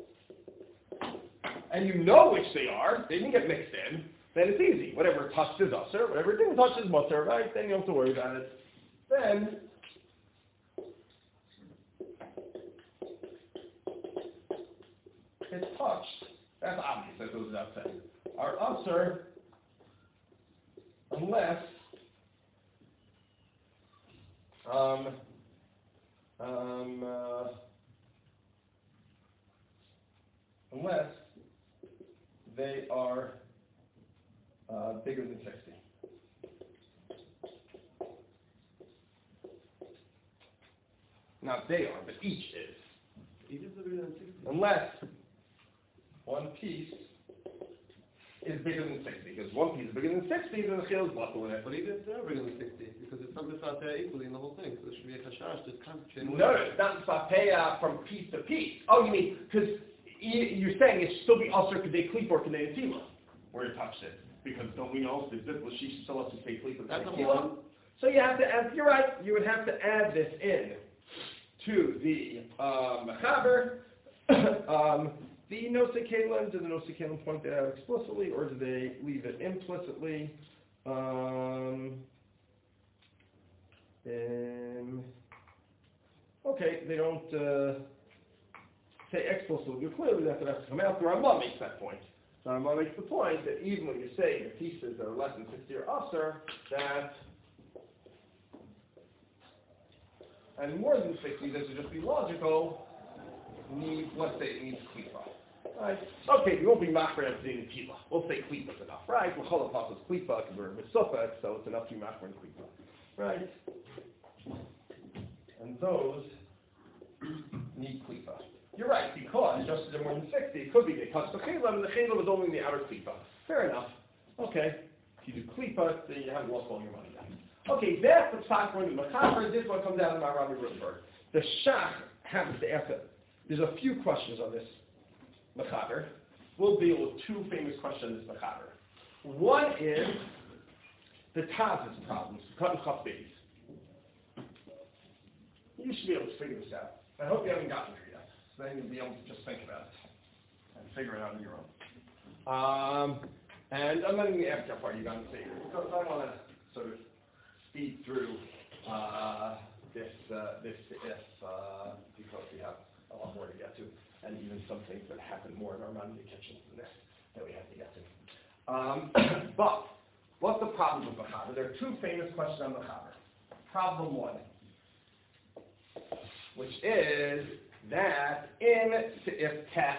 and you know which they are, they didn't get mixed in, then it's easy. Whatever touched is usher, whatever didn't touch is mutter, right? Then you don't have to worry about it. Then it's touched. That's obvious, that goes without saying. Are usher unless unless they are bigger than 60. Not they are, but each is. Each is bigger than 60. Unless one piece is bigger than 60. Because one piece is bigger than 60, then the chil is bottle in it. But even if they're bigger than 60, because it's not mitzvah equally in the whole thing, so there should be a chashash to kind of change. No, it's not mitzvah from piece to piece. Oh, you mean, because you're saying it should still be usher kadei klip or kadei tila, where you touched it. Because don't we know if the she still has to say klip or kadei tila? So you have to add, you're right, you would have to add this in to the mechaber. The Nosei Kalim, do the Nosei Kalim point that out explicitly, or do they leave it implicitly? Okay, they don't say explicitly. Clearly, that's what has to come out. The Rambam makes that point. The Rambam makes the point that even when you say the pieces that are less than 60 are usher, that and more than 60, this would just be logical. Let's say it needs klipa. Right? Okay, we won't be machmer at the tila. We'll say klipa's enough, right? We'll call it pasuk klipa because we're misufat, so it's enough to be machmer and klipa, right? And those need klipa. You're right, because just as they're more than 60, it could be they touch the chelam, and the chelam is only in the outer klipa. Fair enough. Okay, if you do klipa, then you haven't lost all your money yet. Okay, that's the psak for the mechaber. This one comes out of my Rabbi Rosenberg. The shach happens to ask it. There's a few questions on this mechaber. We'll deal with two famous questions on this mechaber. One is the Taz's problems, cut and chaf babies. You should be able to figure this out. I hope you haven't gotten there yet. So then you'll be able to just think about it and figure it out on your own. And I'm not even going to ask how far you got in figure because I want to sort of speed through this if because we have a lot more to get to, and even some things that happen more in our Monday kitchens than this that we have to get to. But what's the problem with mechaber? There are two famous questions on mechaber. Problem one, which is that in Seif Tes,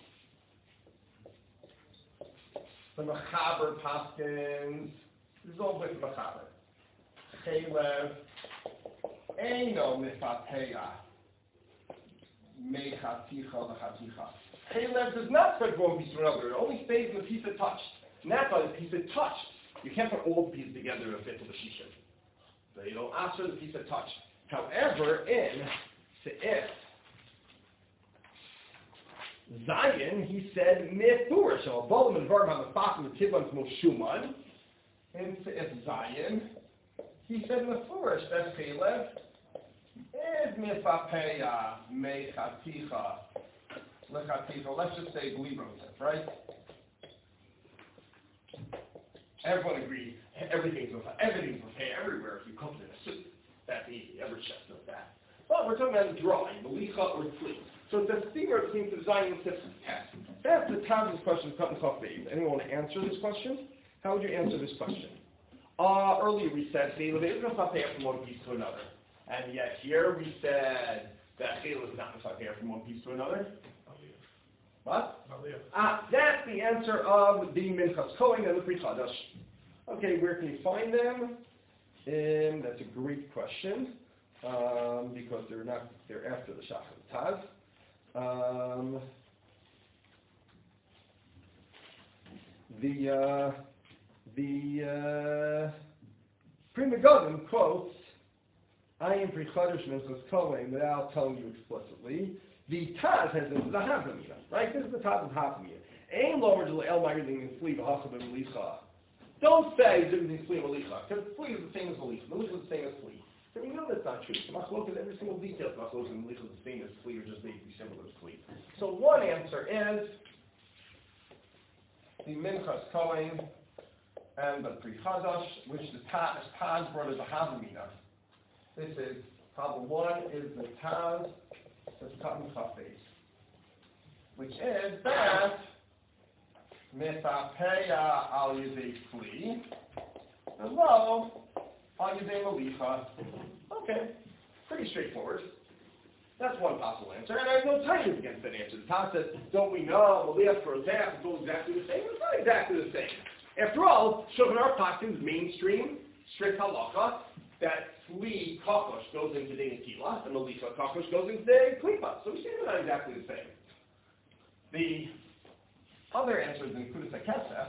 the mechaber paskins, this is all with mechaber. Chelev eino mifateya mechaticha lechaticha. Chelev does not spread from one piece to another. It only stays in the piece it touched. And that's why the piece it touched. You can't put all the pieces together in a fit of the shisha. So you don't answer the piece it touched. However, in Seif Zion, he said mefurish. So bolam and verb on the bottom of Tivlan's Moshuman. In Seif Zion, he said mefurish that Chelev is mifapeya mechaticha lechaticha. Let's just say glibosef, right? Everyone agrees. Everything's okay everywhere if you cook it in a soup. That's easy. Every chef knows that. But we're talking about dry, melicha or tzli. So it's a steamer between the design and system test. That's the Taz's question, cut and chaf babies. Anyone want to answer this question? How would you answer this question? Earlier we said Chelev is mifapeya from one piece to another. And yet here we said that Chelev is not mifapeya from one piece to another. What? That's the answer of the Minchas Kohen and the Pri Chadash. Okay, where can you find them? That's a great question, because they're after the Shach and Taz. The Pri Megadim quotes Ayin Pri Chodesh Minchas Kohen without telling you explicitly. The Taz has this, the Havamina, right? This is the Taz of Havamina. Ain lower to El Magazine and Sleep Hachab and Melicha. Don't say Zimzin Sleep Melicha, because Sleep is the same as Melicha. Melicha is the same as Sleep. So we know that's not true. So Machlok is every single detail of Machlok and Melicha is the same as Sleep, or just basically similar to Sleep. So one answer is the Minchas Kohen and the Pri Chadash, which the Taz brought as a Havamina. This is problem one is the Taz that's cut in Chafes, which is that Mefapeya al Yidei Kli below al Yidei Melicha. Okay, pretty straightforward. That's one possible answer, and I have no time against that answer. The Taz says, don't we know, Meliach for Zach, it's all exactly the same? It's not exactly the same. After all, Shulchan Aruch Paktim's mainstream, strict halacha, that Sli Kakosh goes into the Netila, and Melicha Kakosh goes into the Klipa. So we see they're not exactly the same. The other answer is in Kudos HaKesef.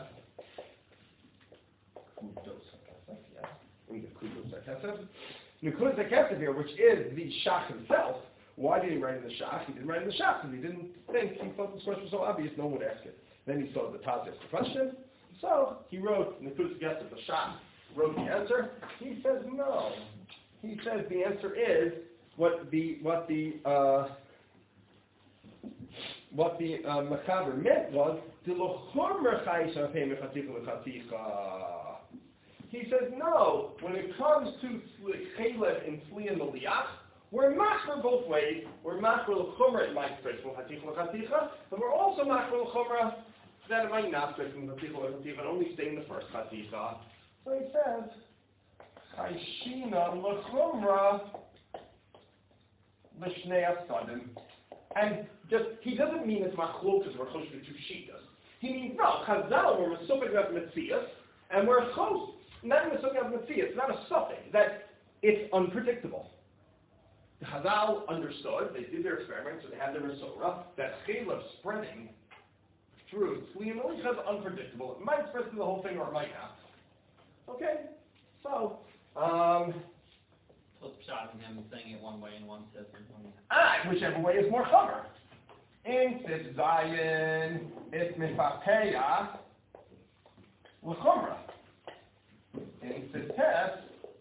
Kudos HaKesef here, which is the Shach himself. Why did he write in the Shach? He didn't write in the Shach because he didn't think, he thought this question was so obvious, no one would ask it. Then he saw the Taz ask the question. So he wrote in the Kudos HaKesef, the Shach wrote the answer. He says no. He says the answer is what the Mechaber meant was he says no. When it comes to Chalev and Sli and Meliach, we're machmer both ways. We're machmer l'chumra in my spread from Chaticha l'Chaticha, and we're also machmer l'chumra that it might not spread from Chaticha l'Chaticha and only stay in the first Chaticha. So he says, Chayshina l'chumra l'shnei asadim. And just, he doesn't mean it's machlokas, we're close to two shitas. He means, no, Chazal, we're mesupik about Metzias, and we're close, not mesupik about Metzias, it's not a suffix, that it's unpredictable. Chazal understood, they did their experiments, so they had their Mesorah, that Chalev spreading through Sli and Melicha is unpredictable. It might spread through the whole thing or it might not. Okay, so, Flip shot of him saying it one way and one says it one way. Whichever way is more chomer. In Tzit Zayin, it's Mefapeya l'chumra. In Tzit Tes,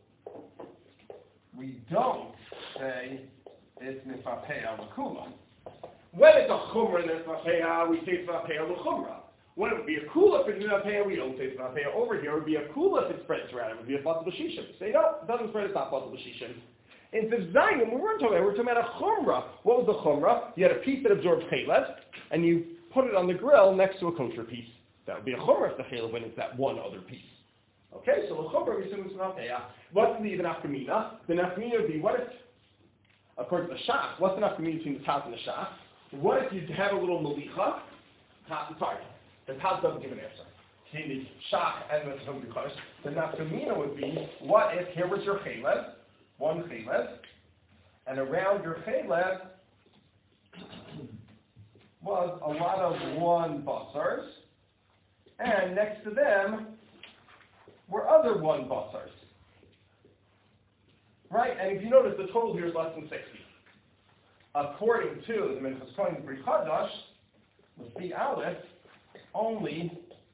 we don't say it's Mefapeya l'kula. When it's a chumra and it's Mefapeya, we say it's Mefapeya l'chumra. When it would be a kula if it's Mefapeya, we don't say it's Mefapeya. Over here, it would be a kula if it spreads around. It would be a batal b'shishim. Say no, it doesn't spread, it's not batal b'shishim. In the Zion, we weren't talking about a chumrah. What was the chumrah? You had a piece that absorbed chalev, and you put it on the grill next to a kosher piece. That would be a chumrah if the chalev when it's that one other piece. Okay, so the chumrah we assume is not there. What's the nafkamina? The nafkamina would be, what if, according to the shach, what's the nafkamina between the Taz and the shach? What if you have a little melicha? Sorry, the Taz doesn't give an answer. Between the shach and the chumrah, the nafkamina would be, what if here was your chalev, one chalev, and around your chalev was a lot of one basars, and next to them were other one basars. Right? And if you notice, the total here is less than 60. According to the Minchas Kohen Pri Chadash, with the Aleph, only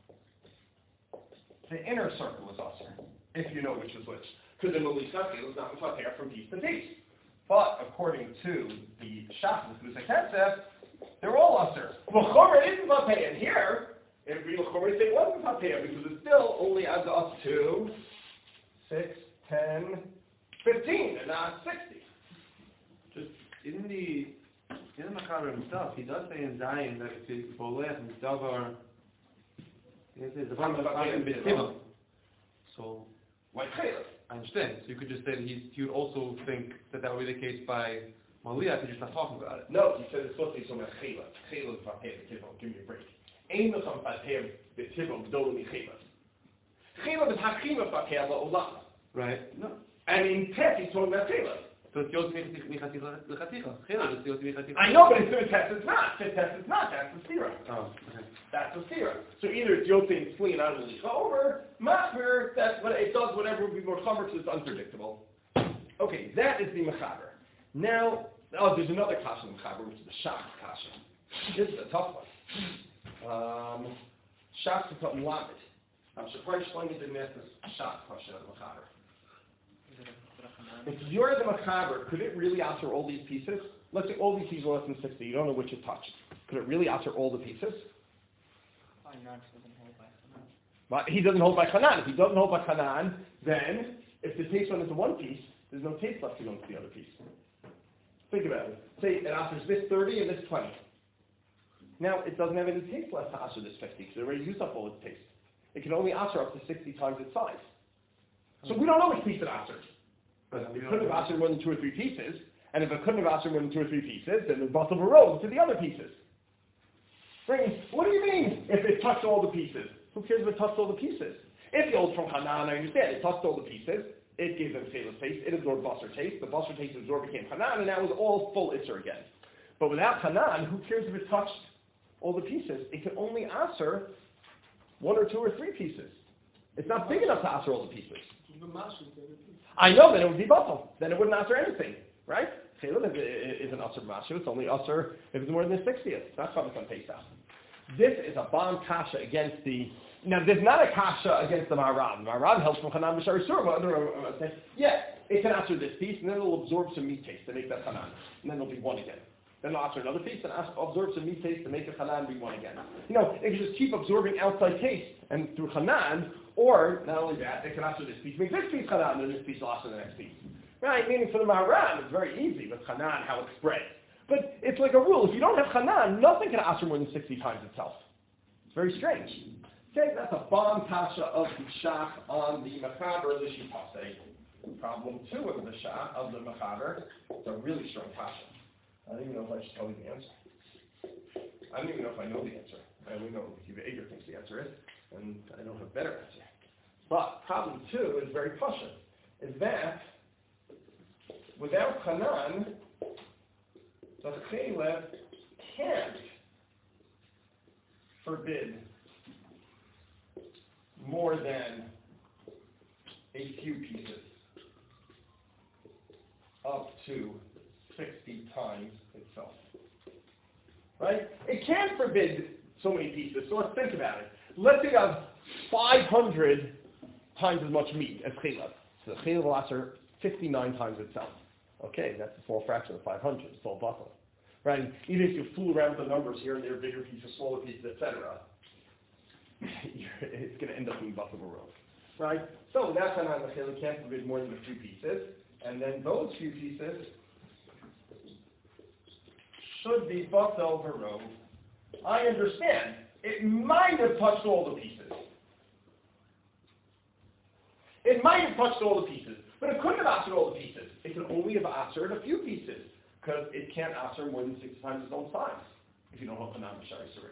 the inner circle is usher, if you know which is which. Because the Melisa is not mefaper from piece to piece. But according to the Shach and the Kudos, they're all usher. L'chumra isn't mefaper. And here, if we l'chumra say it wasn't mefaper because it still only adds up to 6, 10, 15, and not 60. Just in the Mechaber himself, he does say in Zion that if it's bolech and davar, he says the so. Like chalev. I understand. So you could just say that he would also think that would be the case by Maliach, he's just not talking about it. No, he said it's supposed to be so much chalev. Chalev is mefaper b'tivon. Give me a break. Ein mefaper b'tivon g'dol mi chalev. Chalev is hachim mefaper la'olam. Right? No. And in Tet, he's talking about Caleb. So it's Yotzi Mechaticha L'chaticha. Chila is Yotzi Mechaticha. I know, but in Tet it's not. Tet it's not. That's the Sira. Oh, okay. That's the Sira. So either it's Yotzi and Spleen out of the Licha, or Machmir, that's what it does whatever would be more chamer, so it's unpredictable. Okay, that is the Mechaber. Now, there's another kasha in Mechaber, which is the Shach kasha. This is a tough one. Shach Katan Lamed. I'm surprised Shlomo didn't ask this Shach kasha in Mechaber. If you're the Mechaber, could it really answer all these pieces? Let's say all these pieces are less than 60. You don't know which it touched. Could it really answer all the pieces? But he doesn't hold by Hanan. If he doesn't hold by Hanan, then if the taste went into one piece, there's no taste left to go into the other piece. Think about it. Say it answers this 30 and this 20. Now, it doesn't have any taste left to answer this 50 because it already used up all its taste. It can only answer up to 60 times its size. So we don't know which piece it answers. It couldn't have answered more than 2 or 3 pieces, and if it couldn't have answered more than 2 or 3 pieces, then the bottle arose to the other pieces. Right? What do you mean if it touched all the pieces? Who cares if it touched all the pieces? If you hold from Hanan, I understand. It touched all the pieces. It gave them Salem taste. It absorbed Basar taste. The Basar taste absorbed became Hanan, and now it was all full Isser again. But without Hanan, who cares if it touched all the pieces? It can only answer 1 or 2 or 3 pieces. It's not big enough to answer all the pieces. I know, then it would be Batal. Then it wouldn't answer anything, right? Salem is an Usher Mashu. It's only Usher if it's more than the 60th. That's how it's on Pesach. This is a bomb kasha against the... Now, there's not a kasha against the Maharan. The Maharan helps from Hanan B'Shari Surah. Yeah, it can answer this piece, and then it'll absorb some meat taste to make that Hanan. And then it'll be 1 again. Then it'll answer another piece and absorb some meat taste to make the Hanan be 1 again. You know, it can just keep absorbing outside taste. And through Hanan, or, not only that, it can answer this piece, make this piece Hanan, and then this piece will answer the next piece. Right? Meaning for the Maharan, it's very easy with Hanan, how it's spread. But it's like a rule. If you don't have Hanan, nothing can answer more than 60 times itself. It's very strange. Okay, that's a bomb kasha of the Shach on the Mechaber Lishipase. Problem 2 of the Shach of the Mechaber. It's a really strong kasha. I don't even know if I should tell you the answer. I don't even know if I know the answer. I only know what Kiva Eger thinks the answer is, and I don't have a better answer. But problem 2 is very pasha. Is that without Hanan, the Chaylev can't forbid more than a few pieces, up to 60 times itself. Right? It can't forbid so many pieces, so let's think about it. Let's say you have 500 times as much meat as Chaylev. So the Chaylev will answer 59 times itself. Okay, that's a small fraction of 500. It's all buffalo. Right? And even if you fool around with the numbers here and there, bigger pieces, smaller pieces, etc., it's going to end up being buffalo road. Right? So that's how the Chaylev can't forbid more than a few pieces. And then those few pieces should be buffalo road. I understand. It might have touched all the pieces. It might have touched all the pieces. But it couldn't have answered all the pieces. It can only have answered a few pieces, because it can't answer more than 6 times its own size, if you don't have Hanan B'Shari Surah.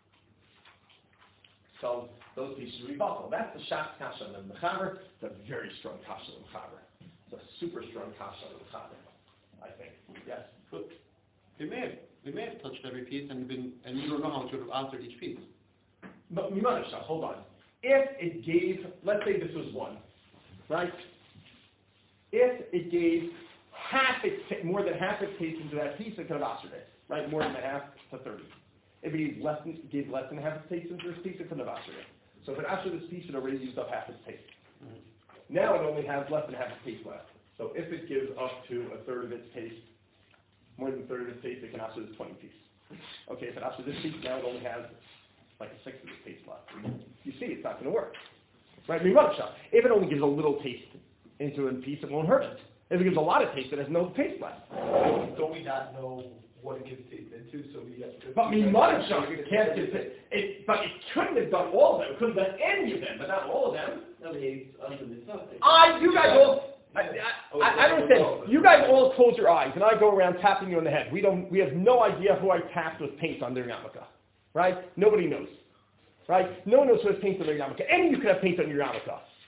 So those pieces would be buffalo. That's the Shach kasha of the Mechaber. It's a very strong kasha of the Mechaber. It's a super strong kasha of the Mechaber, I think. Yes? But they may have touched every piece and you don't know how much would have answered each piece. But Mimanisha, hold on. If it gave, let's say this was 1, right? If it gave more than half its taste into that piece, it could have answered it, right? More than half to 30. If it gave less than half its taste into this piece, it couldn't have answered it. So if it answered this piece, it already used up half its taste. Mm-hmm. Now it only has less than half its taste left. So if it gives up to a third of its taste, more than a third of its taste, it can answer this 20 piece. Okay, if it answers this piece, now it only has like a sixth of its taste left. You see, it's not going to work. Right? If it only gives a little taste into a piece, it won't hurt it. If it gives a lot of taste, it has no taste left. Don't we not know what it gives taste into? So we have to. But it can't give it. But it couldn't have done all of them. It couldn't have done any of them, but not all of them. No, you guys all. I don't think you guys all close your eyes, and I go around tapping you on the head. We have no idea who I tapped with paint on their yarmulke, right? Nobody knows, right? No one knows who has paint on their yarmulke. Any of you could have paint on your yarmulke.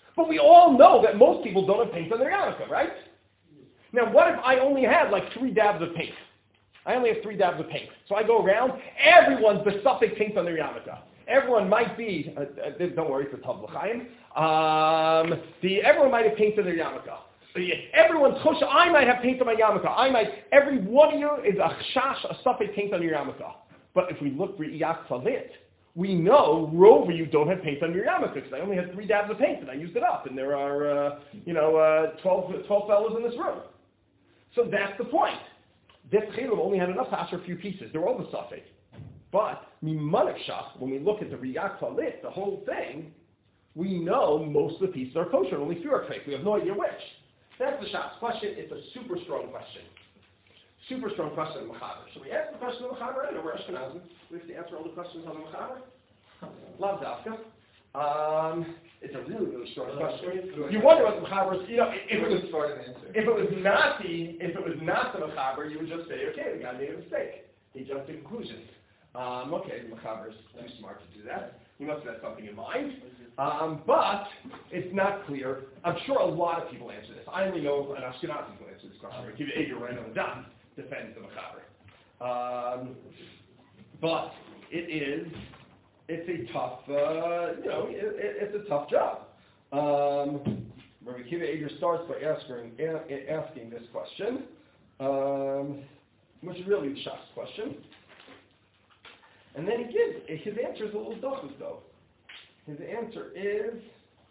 But we all know that most people don't have paint on their yarmulke, right? Now, what if I only had like 3 dabs of paint? I only have 3 dabs of paint. So I go around, everyone's besuffic paint on their yarmulke. Everyone might be, don't worry, it's a tav l'chaim. Everyone might have paint on their yarmulke. Everyone's chosha, I might have paint on my yarmulke. Every one of you is a chash, a suffix paint on your yarmulke. But if we look for iyach falit, we know Rover you don't have paint on your yarmulke because I only had 3 dabs of paint and I used it up, and there are 12 fellows in this room. So that's the point. This chilul only had enough to usher a few pieces. They're all the suffix. But mimanik shach, when we look at the riyach falit, the whole thing, we know most of the pieces are kosher, and only few are fake. We have no idea which. That's the shach's question. It's a super strong question. Super strong question on the Mechaber. Should we ask the question on the Mechaber? I know we're Ashkenazim. We have to answer all the questions on the Mechaber. Love Dafka. It's a really, really strong question. You wonder what the Mechaber is. If it was not the Mechaber, you would just say, okay, the guy made a mistake. He jumped to conclusions. Okay, the Mechaber is too smart to do that. He must have had something in mind. But it's not clear. I'm sure a lot of people answer this. I only know an Ashkenazi who answers this question. I'll give you Adrian right on the dot. Defends the Mechaber. But it's a tough, it's a tough job. Rabbi Akiva Eiger starts by asking this question, which is really the Shach's question. And then he gives, his answer is a little duchus though. His answer is,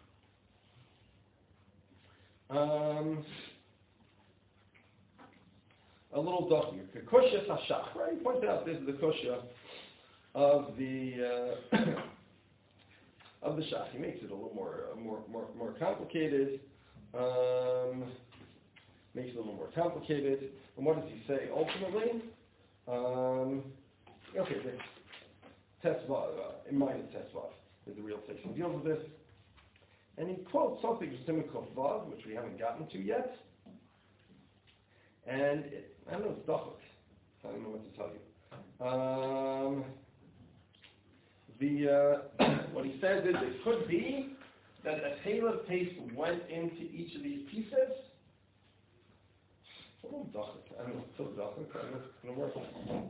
a little duchus. The kushya hashach, right? He pointed out this is the kushya of the shach. He makes it a little more complicated. Makes it a little more complicated. And what does he say ultimately? Okay, Tesvav, in mind of Tesvav is the real thing. He deals with this, and he quotes something from Simon Vav, which we haven't gotten to yet. And I don't know, it's dachuk. I don't know what to tell you. What he says is it could be that a tailored paste went into each of these pieces. It's a little dachuk. I don't know, it's still dachuk. I don't know if it's going to work.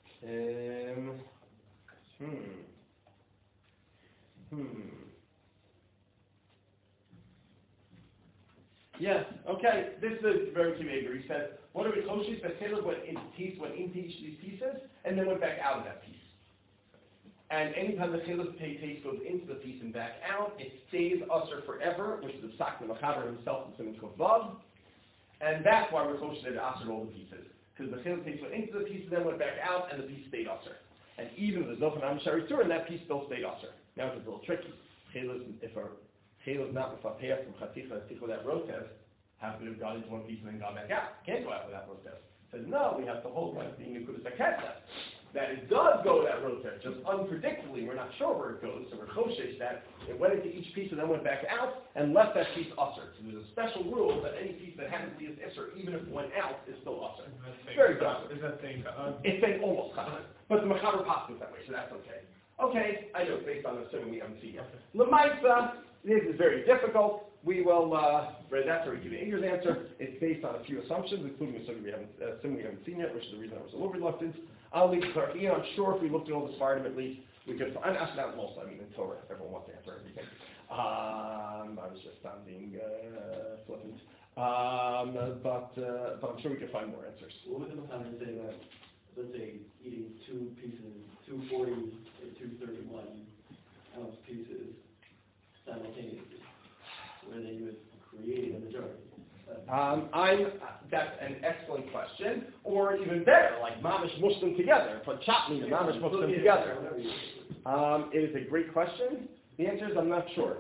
Yes, okay, this is very Kivager. He said, what are we kosher? That Taylor went into each of these pieces and then went back out of that piece. And anytime the Taylor's taste goes into the piece and back out, it stays usher forever, which is the Psak the Mechaber himself in Simon Vav. And that's why we're kosher to usher all the pieces. Because the Taylor's taste went into the piece and then went back out, and the piece stayed usher. And even if there's no Fanam Shari Tur, and that piece still stayed usher. Now it's a little tricky. If a Chayla is not mefapeh from Chaticha that rotev, have to have gone into one piece and then gone back out. Can't go out with that rotev. Says no, we have to hold like being a Kudas HaKetza. That it does go that rotev, just unpredictably. We're not sure where it goes, so we're choshesh that it went into each piece and then went back out and left that piece usher. So there's a special rule that any piece that happens to be usher, even if it went out, is still usher. Very good. Is that saying It's saying almost chana, but the Mechaber passes that way, so that's okay. Okay, I know, based on assuming we haven't seen yet. L'maisa, this is very difficult. We will, that's where we give Inger's answer. It's based on a few assumptions, including assuming we haven't seen yet, which is the reason I was a little reluctant. I'll leave it to I'm sure if we looked at all the Sfardim at least, we could, I'm asking that most, in Torah, everyone wants to answer everything. I was just being flippant. But I'm sure we could find more answers. What would the Mechaber say that, let's say, eating 2 pieces, 240 or 231 ounce pieces simultaneously, where they would create a majority? That's an excellent question. Or even better, like mamish mush them together. But chapni and mamish mush them together. It is a great question. The answer is I'm not sure.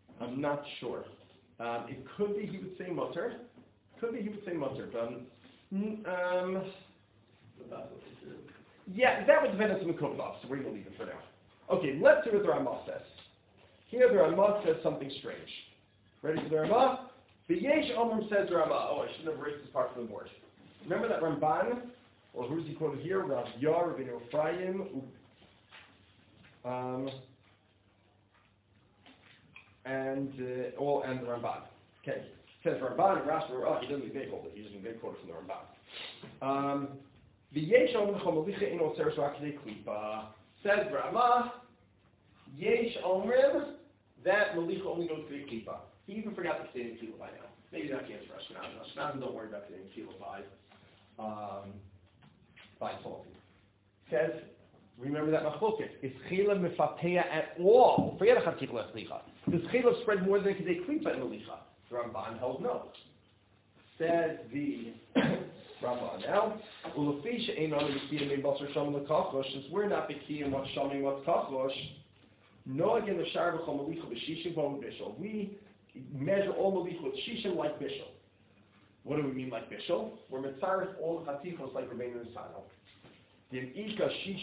It could be he would say mutter. Yeah, that would depend on some Kufov, so we're going to leave it for now. Okay, let's see what the Ramah says. Here the Ramah says something strange. Ready for the Ramah? The Yesh Omrim says Ramah. Oh, I shouldn't have erased this part from the board. Remember that Ramban, or who's he quoted here? Rav Yar, Rabbeinu Ephraim. and the Ramban. Okay, says Ramban and Rashi. Oh, he doesn't need Beikol, but he's using Beikol from the Ramban. V'yesh omrim chamalicha ino tzeres rakidei klipa. Says Rama, yesh omrim that malicha only goes to the klipa. He even forgot to say in Tefillah by now. Maybe that can't for Ashkenazim. Ashkenazim don't worry about saying Tefillah by talking. Says, remember that machloket. Is chila mefateya at all? Forget a chatikla slicha. Does chila spread more than kedei klipa in malicha? The Ramban held no. Says the Ramban now. Ulafisha ain't on the kiyam in basar shamim lekachosh. Since we're not the kiyam what's shamim what's kachosh. No again the shar b'chol malicha b'shishim b'om bishul. We measure all malicha with shishim like bishul. What do we mean like bishul? We're mitzaris all the chatichos like Rabbeinu and Sano. If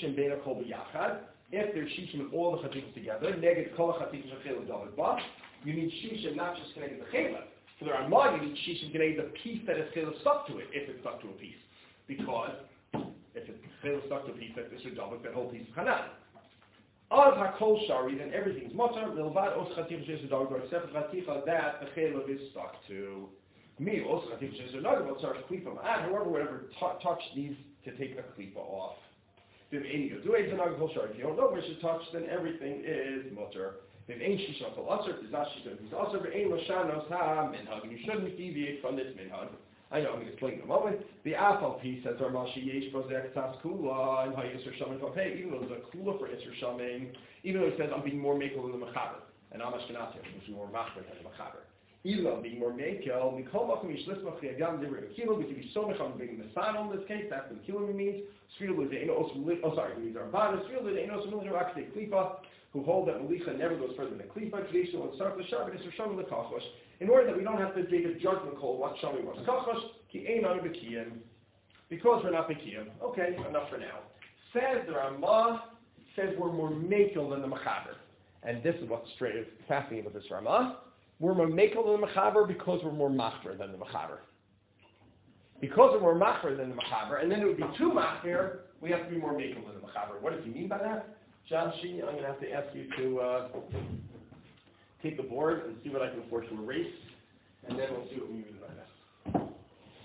there's shishim with all the chatichos together, neged kol chatichos achela davar ba, you need shishim not just connected to chela. For the Ramah, you need shishim connected the piece that is chela stuck to it, if it's stuck to a piece. Because if it's chela stuck to a piece, that is a davar, that whole piece is chanan. Of hakol shari, then everything's mutter. Milvad os chatichos is a davar, except for chaticha that the chela is stuck to. Me also chatichos is a davar, but sorry, klipa ma'ad. However, whatever touch needs to take a klipa off. If you don't know where she touched, then everything is mutter. If ain't she shall also is not she is also ain't Moshanos ha minhag. You shouldn't deviate from this minhag. I know I'm going to explain in a moment. The afal piece says Rashi yesh prozek tas kula and hayisur shamin papay. Even though there's a kula for isur shamin, even though it says I'm being more makel than the mechaber, and I'm ashkenazim, which is more machmer than the mechaber. Even though I'm being more makel, mikol makom yish lismach yagam divrei kilo, we could be so much on being the sign on this case. That's what the kilo means. It means Ramban. Who hold that Malicha never goes further than Klipa, Kadeshu, and Sark L'Shabbat, is Rishon L'Kachosh, in order that we don't have to take a judgment call what Shami was Kachosh, Ki Ein Anu B'Kiyim, because we're not B'Kiyim. Okay, enough for now. Says the Ramah, says we're more Mekel than the Mechaber. And this is what's fascinating about this Ramah. We're more Mekel than the Mechaber because we're more Machmer than the Mechaber. Because we're more machmer than the mechaber, and then it would be too machmer, we have to be more makel than the mechaber. What does he mean by that? John Shee, I'm going to have to ask you to take the board and see what I can afford to erase, and then we'll see what we mean by that.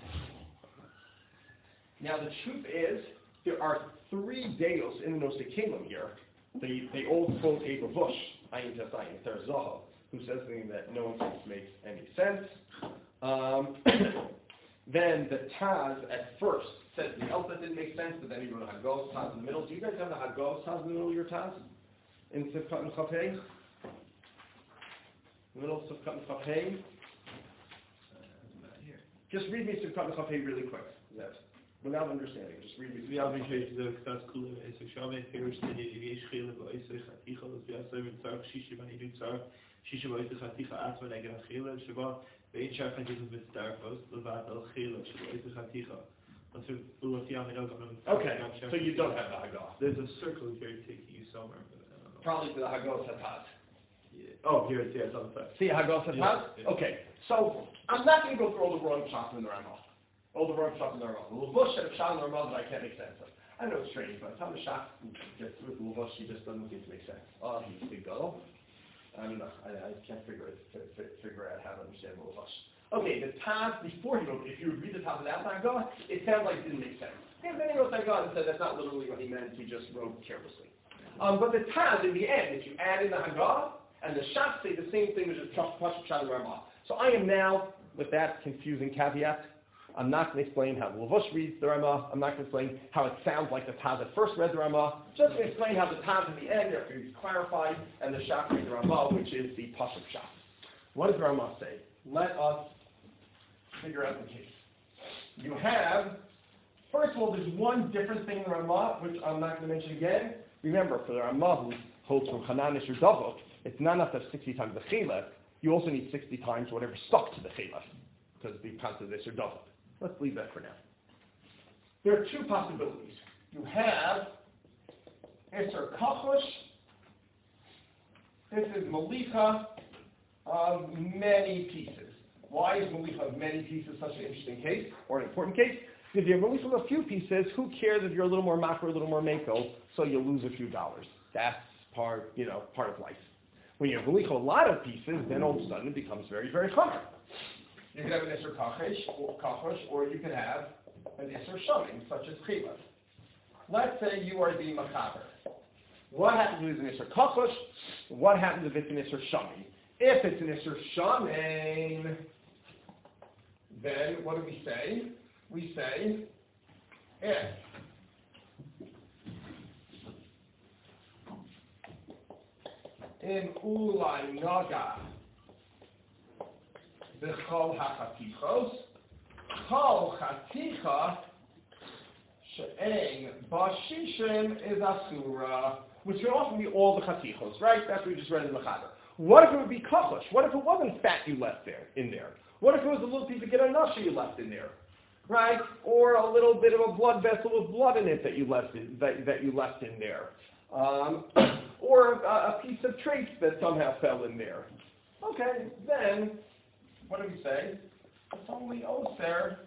Now the truth is, there are 3 deos in the Nosei Kingdom here. They all quote Abel Bush, Ayin Tesayin, Terzaha, who says something that no one thinks makes any sense. Then the Taz at first said the Elta didn't make sense, but then he wrote a Hagos Taz in the middle. Do you guys have the Hagos Taz in the middle of your Taz? In Sivkat and Chafei? In the middle of Sivkat and Chafei? Just read me Sivkat and Chafei really quick. Yes. Without understanding. Just read me Sivkat and Chafei. Okay, so you don't have the Hagos. There's a circle here taking you somewhere. Probably to the Hagos Hataz. Yeah. Oh, here it is on the side. See Hagos Hataz? Yeah. Okay, so I'm not going to go through all the wrong shots in the Ramah. All the wrong shots in the Ramah. The Levush had a shot in the Ramah that I can't make sense of. I know it's strange, but by the time the shot gets through the Levush, he just doesn't seem to make sense. Oh, he's a big girl. I don't know. I can't figure out how to understand the Levush. Okay, the Taz, before he wrote, if you would read the Taz without the Hagah, it sounds like it didn't make sense. And then he wrote the Hagah and said that's not literally what he meant, he just wrote carelessly. But the Taz, in the end, if you add in the Hagah, and the Shach say the same thing as just Pashut Shad Ramah. So I am now, with that confusing caveat, I'm not going to explain how the Levush reads the Ramah. I'm not going to explain how it sounds like the Taz at first read the Ramah. Just going to explain how the Taz in the end, after he's clarified, and the Shach reads the Ramah, which is the Pashut Shach. What does the Ramah say? Let us figure out the case. You have, first of all, there's one different thing in the Ramah, which I'm not going to mention again. Remember, for the Ramah who holds from Hananish or Davok, it's not enough to have 60 times the Chilef. You also need 60 times whatever stuck to the Chilef, because the concept of this or Davok. Let's leave that for now. There are 2 possibilities. You have Eser Kachush. This is Malicha of many pieces. Why is Malicha of many pieces such an interesting case, or an important case? If you have Malicha of a few pieces, who cares if you're a little more macro, a little more mako, so you'll lose a few dollars. That's part of life. When you have a lot of pieces, then all of a sudden it becomes very, very chomer. You can have an Isser Kachosh, or you can have an Isser Shamim, such as Chila. Let's say you are the Machaber. What happens if it's an Isser Kachosh? What happens if it's an Isser Shamim? If it's an Isser Shamim, then what do we say? We say, if in Ulai Naga B'chol HaChatichos Chol Chaticha She'ein Bashishim is Asura, which would often be all the Chatichos, right? That's what we just read in the Mechaber. What if it would be Kachosh? What if it wasn't fat you left in there? What if it was a little piece of Gedanasha you left in there? Right? Or a little bit of a blood vessel with blood in it that you left in there. Or a piece of trace that somehow fell in there. Okay, then, what do we say? It's only Oser.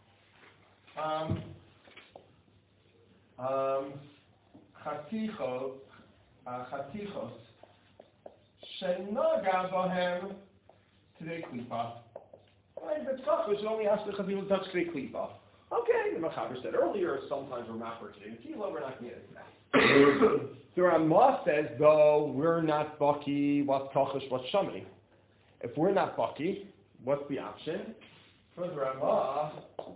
Chatichos. Shenaga bohem Tadei Klipa. Right, that's tough. We should only ask the Chatichos to touch Tadei Klipa. Okay, the Mechaber said earlier, sometimes we're not for Tadei Kilo, we're not going to get into that. The Ramah says, though, we're not Baki, what's Kachosh, what's Shami. If we're not Baki, what's the option? For the Ramah,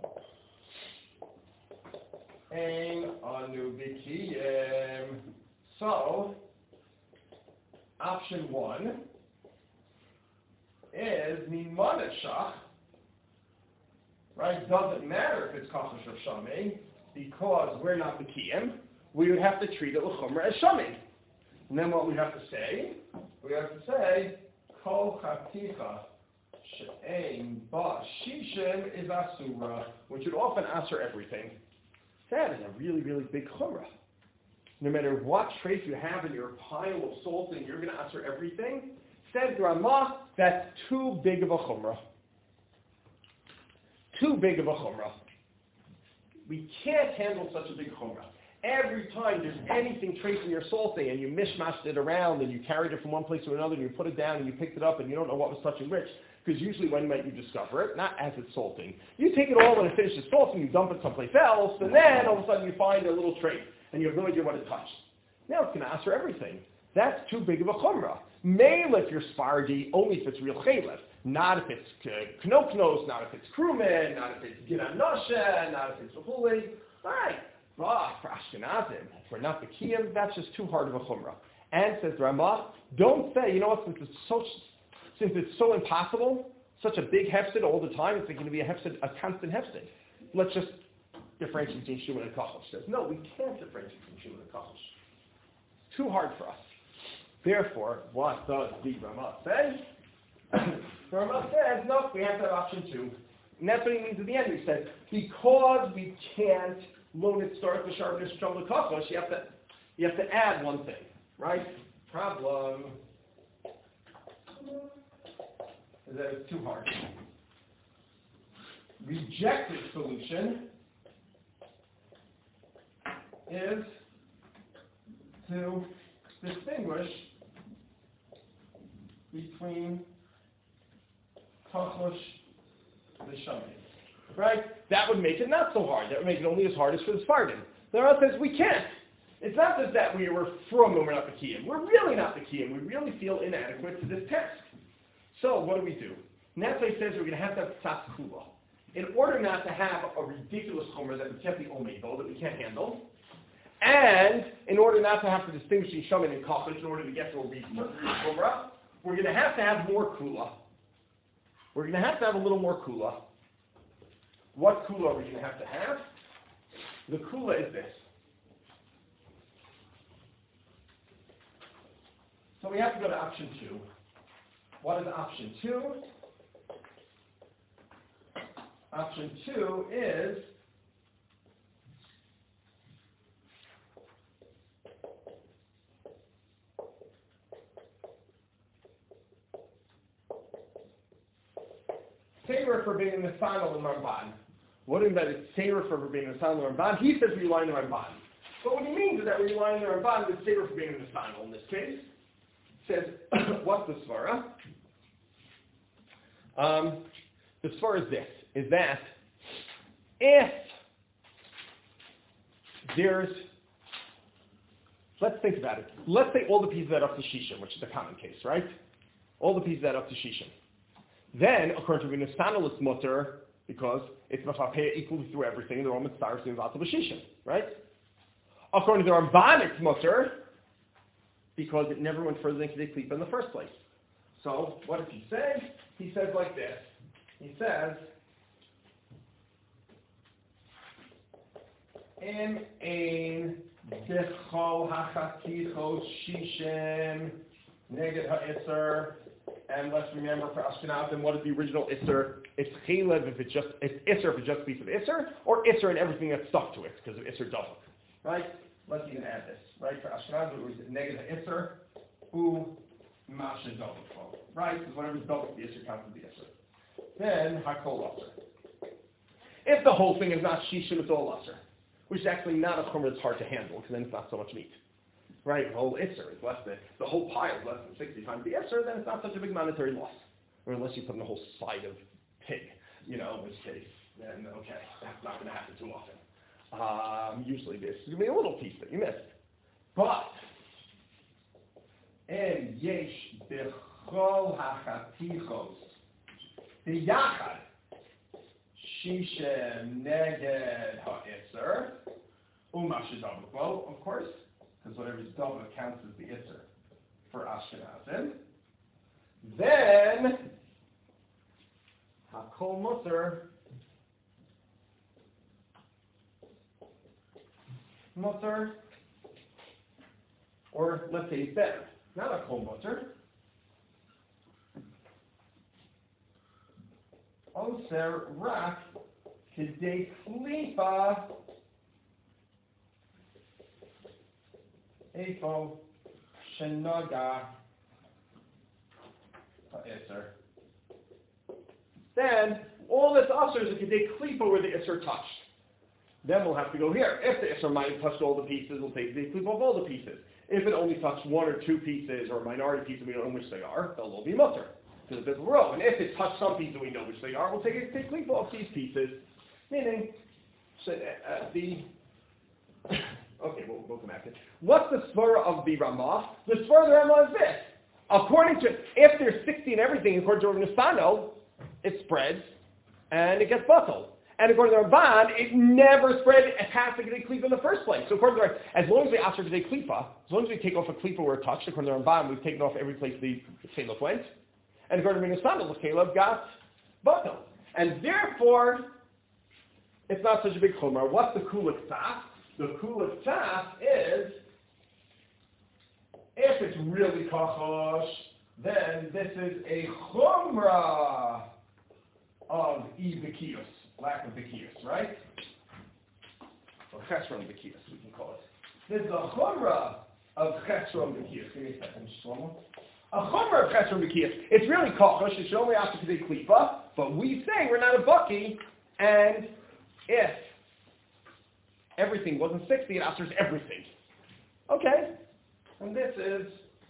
Ein Anu Bikiyim. So, option 1 is Nimanashach, right? Doesn't matter if it's Kachosh or Shami, because we're not Bikiyim. We would have to treat it l'chumra as Shami. And then what we have to say? We have to say, Kol Chaticha She'ein Ba Shishim is Asura, which would often answer everything. That is a really, really big chumrah. No matter what trace you have in your pile of salt and you're going to answer everything, says Ramah, that's too big of a chumrah. Too big of a chumrah. We can't handle such a big chumrah. Every time there's anything tracing your salting and you mishmashed it around and you carried it from one place to another and you put it down and you picked it up and you don't know what was touching which, because usually when might you discover it? Not as it's salting. You take it all when it finishes salting, you dump it someplace else, and then all of a sudden you find a little trace and you have no idea what it touched. Now it's going to answer everything. That's too big of a chumrah. Mele if you're Sfardi, only if it's real chalef. Not if it's knoknos, not if it's krumen, not if it's gidanasha, not if it's v'chuli. All right. For Ashkenazim, if we're not the kiyim, that's just too hard of a chumrah. And says Ramah, don't say, you know what, since it's so impossible, such a big hefsid all the time, it's going to be a constant hefsid. Let's just differentiate between Shuman and Kachosh. Says, no, we can't differentiate between Shuman and Kachosh. It's too hard for us. Therefore, what does the Ramah say? The Ramah says, no, we have to have option 2. And that's what he means at the end. He said, because we can't loan it start the sharpness from the Kachosh, you have to add one thing, right? Problem is that it's too hard. Rejected solution is to distinguish between Kachosh and the Shami. Right? That would make it not so hard. That would make it only as hard as for the Sfardim. The Rambam says we can't. It's not just that we were from and we're not the Kiyim. We're really not the Kiyim. We really feel inadequate to this test. So what do? And that's why he says we're going to have Tzatz Kula. In order not to have a ridiculous chomer that we can't be omeibo, that we can't handle, and in order not to have to distinguish between Shaman and Kachosh in order to get to a reasonable chomer, we're going to have more Kula. We're going to have a little more Kula. What Kula are we going to have? The Kula is this. So we have to go to option 2. What is option 2? Option 2 is Seira for being the final in Ramban. What do you mean by the Seira for being the final in Ramban? He says we rely on the Ramban. But what he means is that we rely on the Ramban with Seira for being the final in this case. says, what's the svara? The svara is this, is that if there's, let's think about it. Let's say all the pieces add up to Shishim, which is the common case, right? All the pieces add up to Shishim. Then, according to Rabbeinu Stanel, it's mutter, because it's mafapeh equally through everything, they're all mitzvah in Vatal B'Shishim, right? According to the Ramban, it's mutter, because it never went further than Kedei Klipa in the first place. So, what does he say? He says like this. He says, Im ein b'chol hachatichos Shishim neged ha'isser. And let's remember for Ashkenazim, what is the original Isser? It's Chelev if it's Isser if it's just a piece of Isser, or Isser and everything that's stuck to it, because of Isser double. Right? Let's even add this. Right? For Ashkenazim, it was negative Isser, U, Masha double. Right? Because whatever's double, the Isser counts as the Isser. Then, Hakol Usser. If the whole thing is not Shishim, it's all Usser, which is actually not a chumrah that's hard to handle, because then it's not so much meat. Right, the whole Isser is less than, the whole pile is less than 60 times the Isser, then it's not such a big monetary loss. Or unless you put in the whole side of pig, in which case, then okay, that's not going to happen too often. Usually this is going to be a little piece that you missed. But, en yesh b'chol hachatichos b'yachad Shishim neged ha'Isser u'mashidavuklo, of course, because whatever's double counts as the Isser for Ashkenazim. Then, Hakol Mutter, or let's say it's better, not Hakol Mutter, Oser Rak Kedei Klipa Eifo Shenaga Isser. Then all this usher is a Kedei Klipa where the Isser touched. Then we'll have to go here. If the Isser might have touched all the pieces, we'll take Kedei Klipa of all the pieces. If it only touched one or two pieces or a minority piece and we don't know which they are, they'll all be mutter. Because there's a row. And if it touched some pieces we know which they are, we'll take a Kedei Klipa of these pieces. Meaning, okay, we'll come back to it. What's the svara of the Ramah? The svara of the Ramah is this. According to, if there's 60 and everything, according to Rabbeinu Stanel, it spreads and it gets bottled. And according to the Ramban, it never spread past the Kedei Klipa in the first place. So according to the, as long as we ask for Kedei Klipa, as long as we take off a Klipa where it touched, according to the Ramban, we've taken off every place the Caleb went. And according to Rabbeinu Stanel, the Caleb got bottled. And therefore, it's not such a big chumrah. What's the kulak tzaf? The kulak tzaf is, if it's really kachosh, then this is a chumrah of ibekiyus, lack of bekiyus, right? Or chesron bekiyus, we can call it. This is a chumrah of chesron bekiyus. Give me a second, Shlomo. A chumrah of chesron bekiyus. It's really kachosh. It should only have to be klipa, but we say we're not a bucky, and if everything wasn't 60, it answers everything. Okay. And this is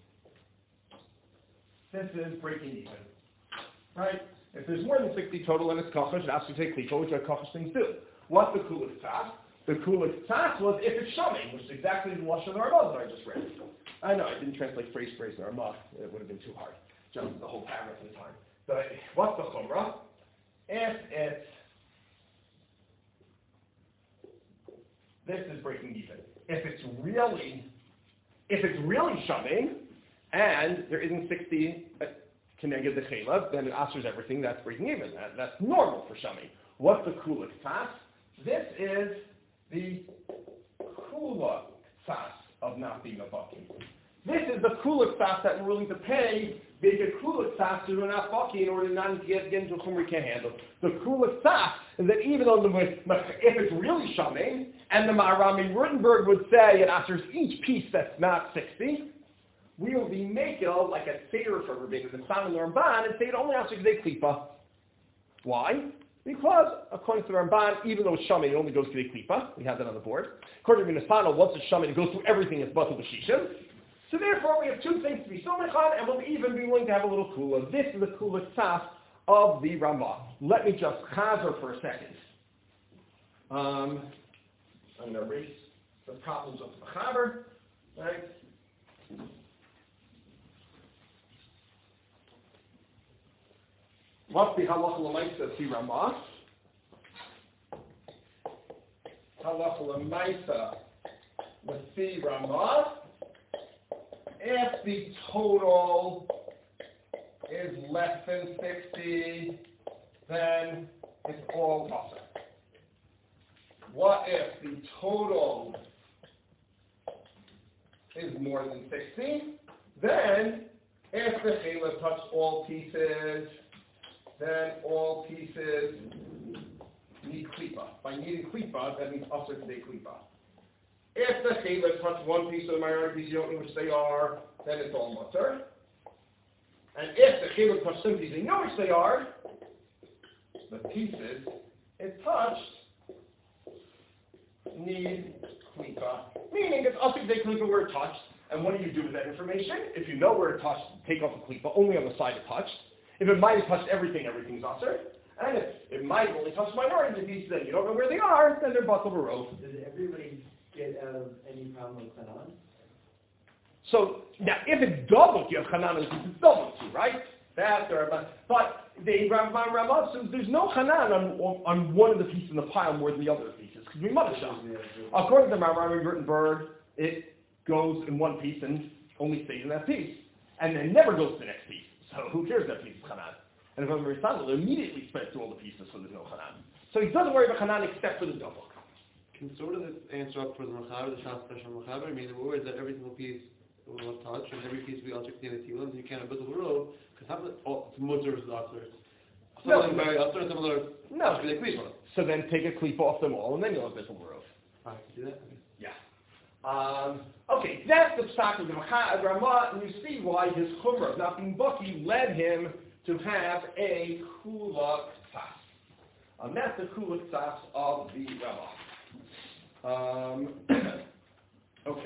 breaking even. Right? If there's more than 60 total and it's kachosh, it has to take klipa, which are kachosh things do. What's the kulak tzaf? The kulak tzaf was if it's shaming, which is exactly the lashon of the Ramah that I just read. I know, I didn't translate phrase in the Ramah. It would have been too hard. Jump the whole paragraph at a time. But what's the chumrah? If it's, this is breaking even. If it's really shaming, and there isn't 60 keneged the chelav, then it answers everything. That's breaking even. That's normal for shaming. What's the kulak tzaf? This is the kulak tzaf of not being a bucky. This is the kulak tzaf that we're willing to pay bigger kulak tzaf to not bucky in order not to get into a chumrah we can't handle. The kulak tzaf is that even though if it's really shaming, and the Maharami Rutenberg would say it answers each piece that's not 60, we will be making like a seir for Rabbeinu the Stanel and the Ramban and say it only answers Kedei Klipa. Why? Because according to the Ramban, even though it's Shaman, it only goes Kedei Klipa. We have that on the board. According to Rabbeinu Stanel, once it's Shaman, it goes through everything. It's Batul B'Shishim. So therefore, we have two things to be somech on, and we'll even be willing to have a little kula. This is the kula tzaf of the Ramah. Let me just chazer for a second. I'm going to erase the problems of the Chaber, right? What's the halacha l'maisa fi Ramah? Halacha l'maisa fi Ramah. If the total is less than 60, then it's all awesome. What if the total is more than 60? Then, if the chila touched all pieces, then all pieces need klipa. By needing klipa, that means also to say klipa. If the chila touched one piece of the minority piece, you don't know which they are, then it's all mutter. And if the chila touched some pieces, you know which they are, the pieces it touched need klipa. Meaning it's also they klipa where it touched. And what do you do with that information? If you know where it touched, take off the klipa only on the side it touched. If it might have touched everything, everything's usher. And if it might only touch minority pieces, then you don't know where they are, then they're butzel barov. Does everybody get out of any problem with Hanan? So now, if it's double, you have Hanan, it's double too, right? But the Ramah says there's no Hanan on one of the pieces in the pile more than the other pieces because we mother shop. According to the Maimonides Rittenberg, it goes in one piece and only stays in that piece, and then never goes to the next piece. So who cares that piece is Hanan? And if I'm very silent, it immediately spreads to all the pieces, so there's no Hanan. So he doesn't worry about Hanan except for the double. Can sort of answer up for the Mechaber, the Shas Mechaber. I mean, the word is that every single piece will have touch, and every piece will be also contain a tilim, and you can't have a bit of a row, because it's mutter versus usher. Some of them very usher, and some of them are klipa. So then take a klipa off them all, and then you'll have a bit of a row. I can see that. Yeah. Okay, that's the psak of the Ramah, and you see why his chumrah of not being bucky led him to have a kula tzas. And that's the kula tzas of the Ramah. Okay.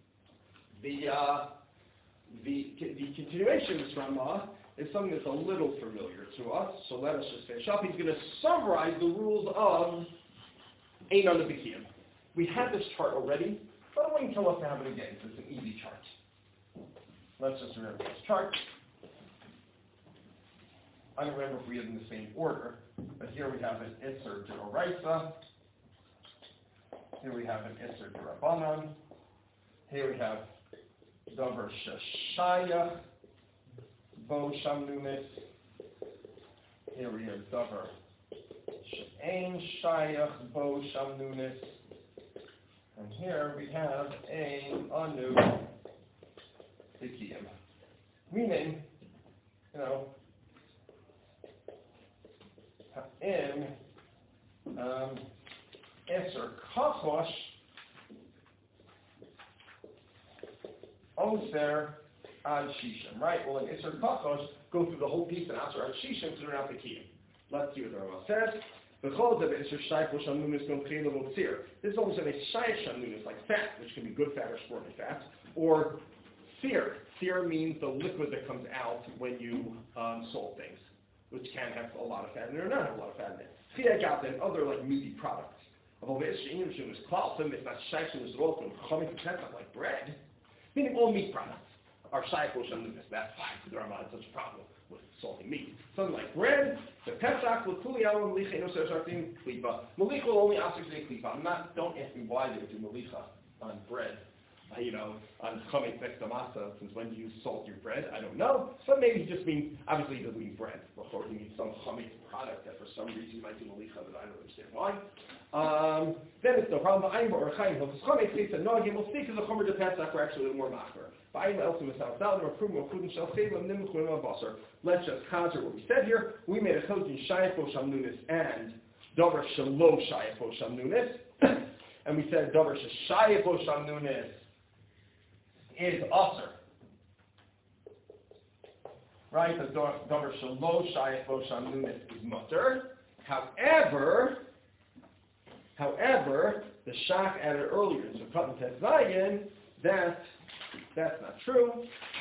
The continuation of this Ramah is something that's a little familiar to us, so let us just finish up. He's going to summarize the rules of Ein on the Bikiyim. We had this chart already, but I'm going to tell us to have it again, because it's an easy chart. Let's just remember this chart. I don't remember if we had in the same order, but here we have an Isser D'Oraisa. Here we have an Isser D'Rabbanan. Here we have Davar Sheshayach, Bo Shamnumis. Here we have Davar She'ein Shayach, Bo Shamnunis. And here we have Ein Anu Bikiyim. Meaning, in Eser Kachosh, Oser Ad Shishim, right? Well, in Eser Kachosh, go through the whole piece and Aser Ad Shishim to learn out the Bikiyim. Let's see what the Rambam says. This is always a shayach shamnunis, like fat, which can be good fat or sporting fat, or sear. Sear means the liquid that comes out when you salt things, which can have a lot of fat in it or not have a lot of fat in it. Fiagat and other like meaty products. Although this is called some it's not shayach shamnunis at all, like bread, meaning all meat products are shayach shamnunis. That's why there are not such a problem with salting meat. Something like bread, the pesach with kuliyah malicha eno shartim klipa. Malicha will only ask you to say klipa. Don't ask me why they would do malicha on bread. On chametz next to masa, since when do you salt your bread? I don't know. But maybe he just means, obviously he doesn't mean bread. Before he means some chametz product that for some reason you might do malicha, but I don't understand why. Then it's no problem. Ba'ayim ba'orchaim hilchos chametz chitza noagim. We'll speak to the chomer de pesach. We're actually a little more machmer. Let's just conjure what we said here. We made a chod in shayach bo shamnunis and davar shelo shayach bo shamnunis, and we said davar shayach bo shamnunis is aser. Right? The davar shelo shayach bo shamnunis is mutter. However, the shach added earlier in Sukkot and Tet Zayin that that's not true.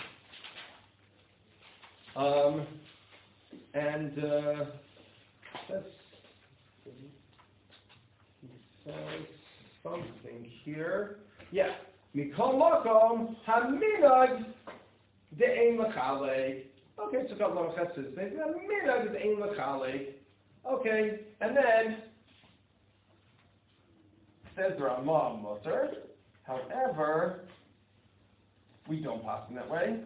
Let's says something here. Yeah. Mikol makom haminag de'ein l'chalei. Okay, so got long chesed. Minag de'ein l'chalei. Okay, and then says Ramah Mutter. However, we don't pass in that way.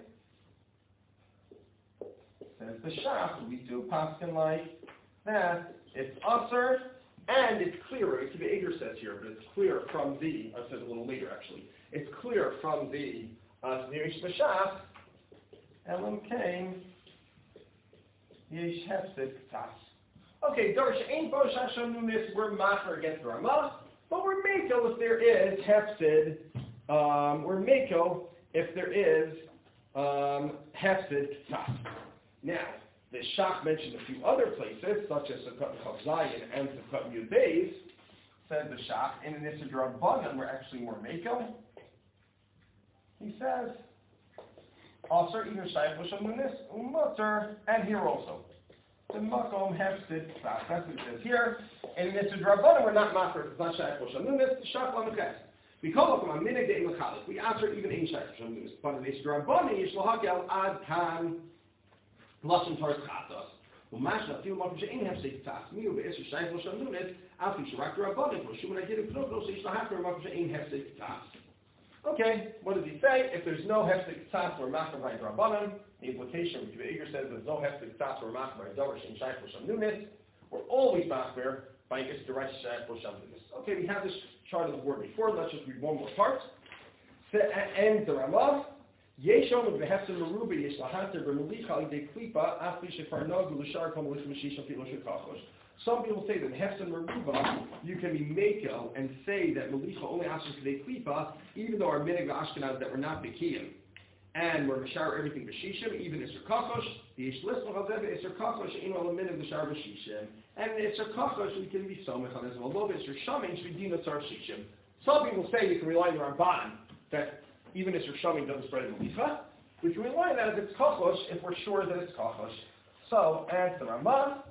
Says the Shach, we do pass in like that. It's usher, and it's clearer. It's the Eger says here, but it's clear from the. I said a little later actually. It's clear from the Nirish B'Shach. Elam came. Yesh hefsid tas. Okay, Darsh ain't Bo Shasham Nunis. We're macher against Ramah. But we're makel if there is hefsid. We're makel if there is hefsid tas. Now, the Shach mentioned a few other places, such as Sukkot Chav Zayin and Sukkot Yud Beis. Said the Shach, in an Issur Rabbanan, we're actually more makel. He says, also even Shaykh L'Sham Nunis Umutter, and here also. The Makom hefsid tas. That's what it says here. In an Issur Rabbanan, we're not mafer. It's not Shaykh L'Sham Nunis. The Shach L'Meches. We call it a minute day mechalik. We answer even in Shaykh L'Sham Nunis. But in Issur Rabbanan, Yesh L'Hakel Ad Kan Lashon Torah Chatos. Umashna Fil Makom She'ein hefsid tas. Miu be'Issur Shaykh L'Sham Nunis. Afi Shirak Rabbanan. V'Shuman Agidin Knogos Yesh L'Hakel Makom She'ein hefsid tas. Okay, what does he say? If there's no hefsek tzas or macher by Rabbanan, the implication, which Eger says there's no hefsek tzas or macher by Dorish and Shaykh L'Sham Nunis, we're always macher by Isdarash Shaykh L'Sham Nunis. Okay, we have this chart on the board before. Let's just read one more part. And the Ramah, Yeshom of the hefsek meruba yesh lahater v'melicha alidei klipa afli shefar nog l'shar kol l'shim shisham fi l'shir kachosh. Some people say that Hefsed Meruba, you can be Mekel and say that Melicha only asks today Klipa, even though our Minig Ashkenaz that we're not Bekiyim. And we're Mashar everything B'Shishim, even Isser Kachosh, the Ish Lismach Hazeb, Isser Kachosh, Inu Al Minig Mashar B'Shishim. And Isser Kachosh, we can be Somech on as well. Although Isser Shamin should be Dina Tzar Shishim. Some people say you can rely on the Ramban, that even Isser Shamin doesn't spread in Melicha. We can rely on that if it's Kachosh, if we're sure that it's Kachosh. So, as the Ramah,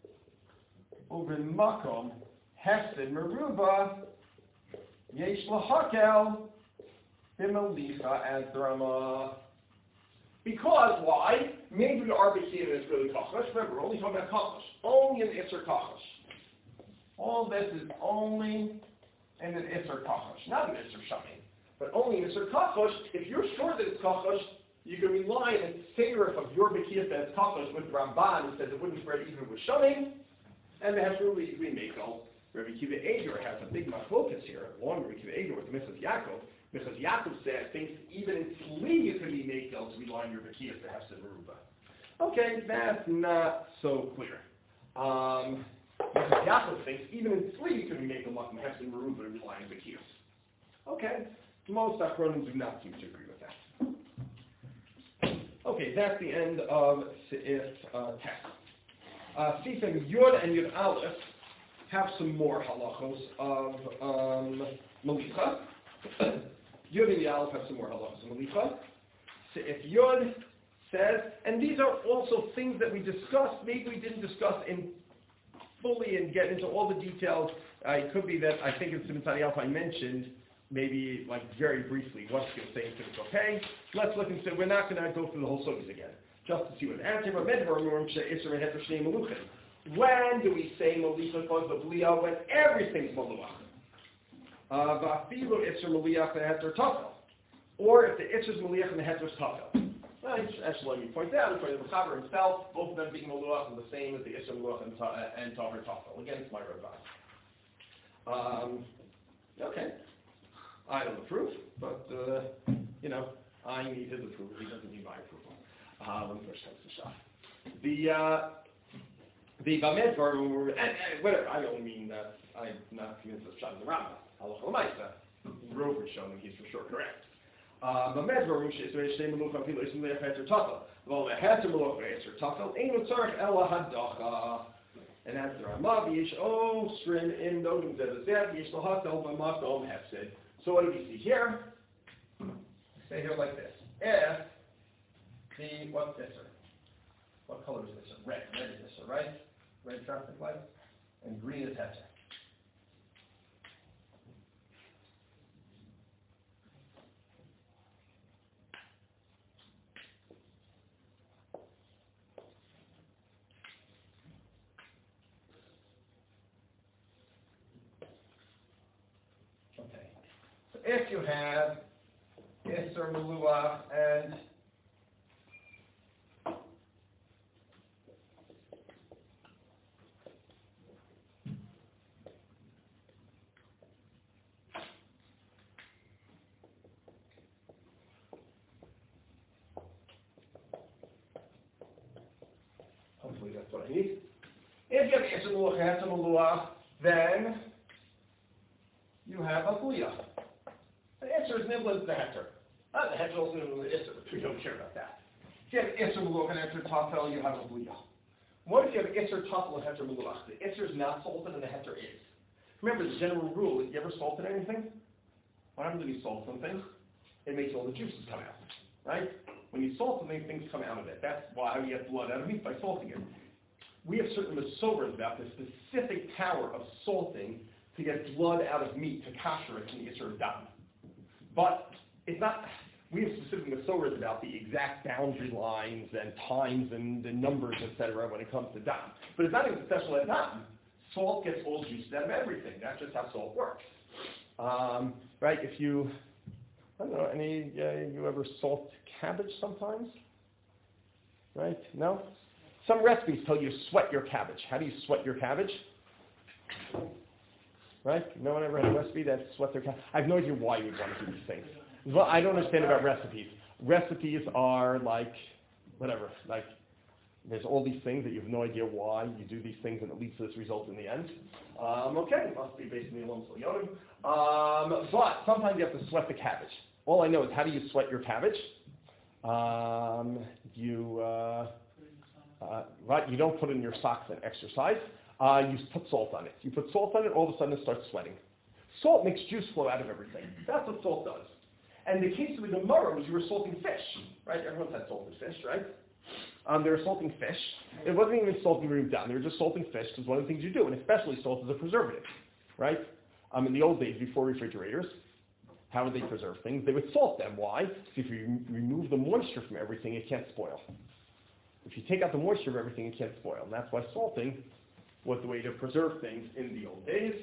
over in Makom, Hefsed Meruba, Yesh L'Hakel, B'Melicha as the Ramah. Because, why? Maybe the Arbekiyim is really Kachosh. Remember, we're only talking about Kachosh. Only in Isser Kachosh. All this is only in an Isser Kachosh. Not an Isser Shamin, but only in Isser Kachosh. If you're sure that it's Kachosh, you can rely on the Seirif of your Bekiyah that it's Kachosh with Ramban, who says it wouldn't spread even with Shamin. And they have to really Mekel. Rabbi Kiva Eger has a big machlokas here, along with Rabbi Kiva Eger with the Mrs. Yaakov, because Yaakov said thinks even in Tzli you can be Mekel to rely on your Bekiyah to Hefsed Meruba. Okay, that's not so clear. Because Yaakov thinks even in Tzli you can be Mekel from Hefsed Meruba to rely on Bekiyah. Okay, most Achronim do not seem to agree with that. Okay, that's the end of Seif Tech. Sifim Yud and Yud Aleph have some more halachos of Melicha. Yud and Yud Aleph have some more halachos of Melicha. If Yud says, and these are also things that we discussed, maybe we didn't discuss in fully and get into all the details. It could be that I think in Simon Alpha I mentioned maybe like very briefly what's going to say in Simon okay. Let's look and say we're not going to go through the whole sugis again. Just to see what the answer. When do we say Melicha cause the Blia? When everything's Maluach. Vafilu Isser Meliach and Heter Tafel. Or if the Isser's Meliach and the Heter's Tafel. Actually, let me point out, according to the Chaver himself, both of them being Maluach are the same as the Isser Maluach and Taver Tafel. Again, it's my advice. Okay. I don't approve, but, I need his approval. He doesn't need my approval. When he first comes to shop. The Bamedvar, whatever, I only mean that I'm not convinced that Shah is the Rambam. Halacha l'maisa. Rover's shown him he's for sure correct. Bamedvar, Rusha, is very shame Melucha, Filo, Ism Leach, Heter Tafel. Well, the Heter Melucha, Heter Tafel, Ein Tzarech Ela Hadacha. And as the Rambam, Yesh O, Strim, In, Nodum, Zev, Yesh Lahatel, Bamakom, Hefsid. So what do we see here? say here like this. If what's this? What color is this? Red. Red is this, right? Red traffic lights. And green is heter. Okay. So if you have Isser Meluach and hopefully that's what I need. If you have Isser Meluach and Heter Meluach, then you have a Bliyah. The Isser is nibla the Heter. The Heter also nibla the Isser, but we don't care about that. If you have Isser Meluach and Heter Tafel, you have a Bliyah. What if you have Isser Tafel and Heter Meluach? The Isser is not salted and the Heter is. Remember the general rule, if you ever salted anything, what happens when you salt something? It makes all the juices come out, right? When you salt something, things come out of it. That's why you get blood out of meat by salting it. We have certain masoras about the specific power of salting to get blood out of meat, to kasher it in the Isser of Dam. But it's not, we have specific masoras about the exact boundary lines and times and the numbers, etc. when it comes to Dam. But it's not even special at Dam. Salt gets all juices out of everything. That's just how salt works. Right, if you, I don't know, you ever salt cabbage sometimes? Right, no? Some recipes tell you to sweat your cabbage. How do you sweat your cabbage? Right? No one ever had a recipe that sweat their cabbage? I have no idea why you would want to do these things. Well, I don't understand about recipes. Recipes are like, whatever, like, there's all these things that you have no idea why you do these things and it leads to this result in the end. Okay, it must be based on the Elam Yonim. But sometimes you have to sweat the cabbage. All I know is how do you sweat your cabbage? Right, you don't put it in your socks and exercise. You put salt on it. You put salt on it, all of a sudden it starts sweating. Salt makes juice flow out of everything. That's what salt does. And the case of the Gemara was you were salting fish, right? Everyone's had salted fish, right? They were salting fish. It wasn't even salting room down. They were just salting fish because one of the things you do, and especially salt is a preservative, right? In the old days, before refrigerators, how would they preserve things? They would salt them. Why? Because if you remove the moisture from everything, it can't spoil. If you take out the moisture of everything, it can't spoil. And that's why salting was the way to preserve things in the old days.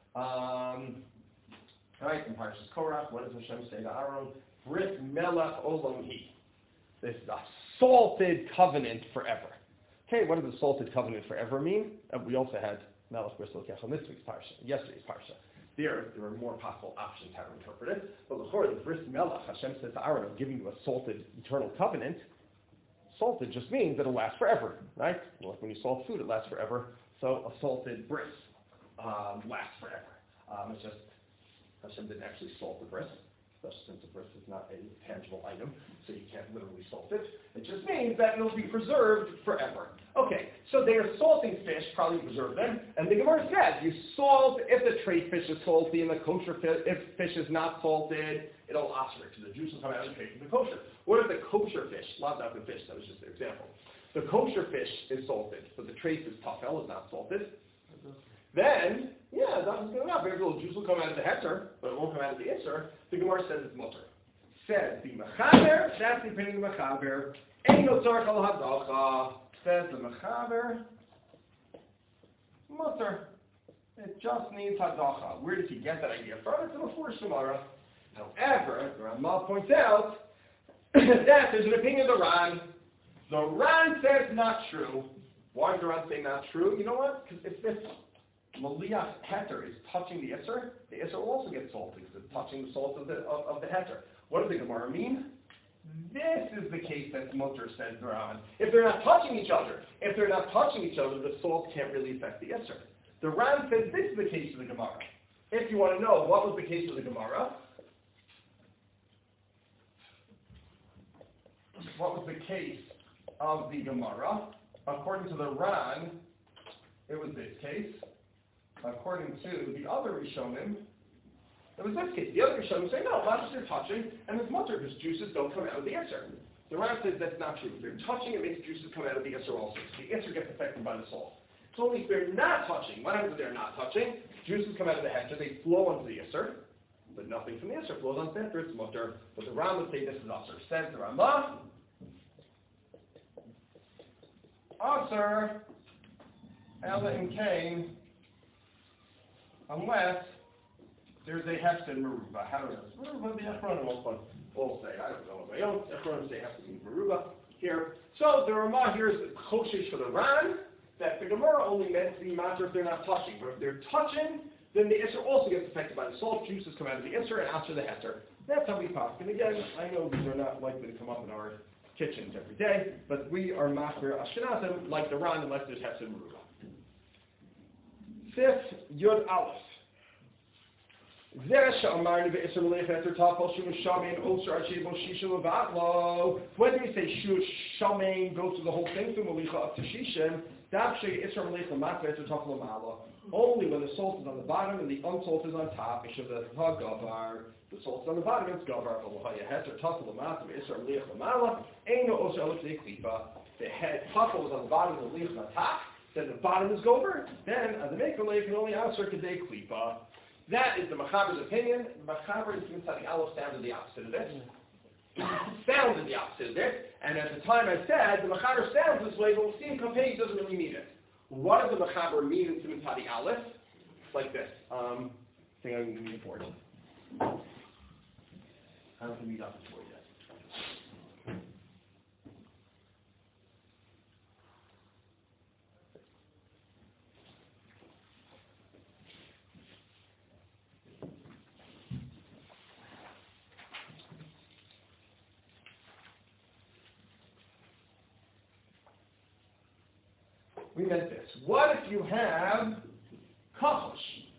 Right, in Parshas Korach, what does Hashem say to Aaron? Brit melech olam hi. This is a salted covenant forever. Okay, what does a salted covenant forever mean? We also had Melech Bris Lokech on this week's Parsha, yesterday's Parsha. There were more possible options how to interpret it. But the Bris Melech, Hashem says to Aaron, I'm giving you a salted eternal covenant. Salted just means that it'll last forever, right? Like when you salt food, it lasts forever. So a salted bris lasts forever. It's just Hashem didn't actually salt the bris, especially since the bris is not a tangible item, so you can't literally salt it. It just means that it'll be preserved forever. Okay, so they are salting fish, probably preserve them, and the Gemara says you salt if the trait fish is salty and the kosher fish, if fish is not salted, it'll oscillate, so the juice will come out of the trait from the kosher. What if the kosher fish, not the fish, that was just an example. The kosher fish is salted, but the trait is tafel, is not salted. Then, yeah, that's good enough. Maybe a little juice will come out of the heter, but it won't come out of the isser. The Gemara says it's mutter. Says the mechaber, that's the opinion of the mechaber. Eino tzarech al hadacha. Says the mechaber, mutter. It just needs hadacha. Where did he get that idea from? It's in the Fourth Gemara. However, the Ramah points out that there's an opinion of the Ran. The Ran says not true. Why does the Ran say not true? You know what? Because if this Maliach heter is touching the Isser will also get salted because it's touching the salt of the heter. What does the Gemara mean? This is the case that mutter, says the Ran. If they're not touching each other, the salt can't really affect the Isser. The Ran says this is the case of the Gemara. If you want to know what was the case of the Gemara, according to the Ran, it was this case. According to the other Rishonim, That was this case. The other Rishonim say, no, not just they're touching, and it's mutter, because juices don't come out of the Isser. The Ram says that's not true. If they're touching, it makes juices come out of the Isser also. So the Isser gets affected by the salt. It's only if they're not touching. What happens if they're not touching? Juices come out of the Hester, they flow onto the Isser, but nothing from the Isser flows onto the Hester, it's mutter. But the Ram would say this is Asr. Says the Rambam, Asr, Ella and Cain, unless there's a Hefton Meruba. How do I know? What the Echronim will say? I don't know. The Echronim say Hefton Meruba here. So the Ramah here is Choshesh for the Ran, that the Gemara only meant the matter if they're not touching. But if they're touching, then the Isser also gets affected by the salt. Juices come out of the Isser and after the Heter. That's how we talk. And again, I know these are not likely to come up in our kitchens every day, but we are Machmir Ashkenazim like the Ran unless there's Hefton Meruba. Fifth, Yud Aleph. When do we say Shush Shamain goes through the whole thing through Malicha up to Shishim? Only when the salt is on the bottom and the unsalt is on top. The salt is on the bottom, it's Gavar. The head tuffle is on the bottom and the leaf on the top. Then the bottom is Gover. Then the Mekalei can only answer Kedei Klipa. That is the Machaber's opinion. Machaber is inside the Aleph sounded the opposite of this. Sounded the opposite of this. And at the time I said, the Machaber sounds this way, but we'll see in Kampei doesn't really mean it. What does the Machaber mean in Simon Tadi Aleph? It's like this. I think I'm going to need a board. I don't think we got this board yet. We meant this. What if you have kachosh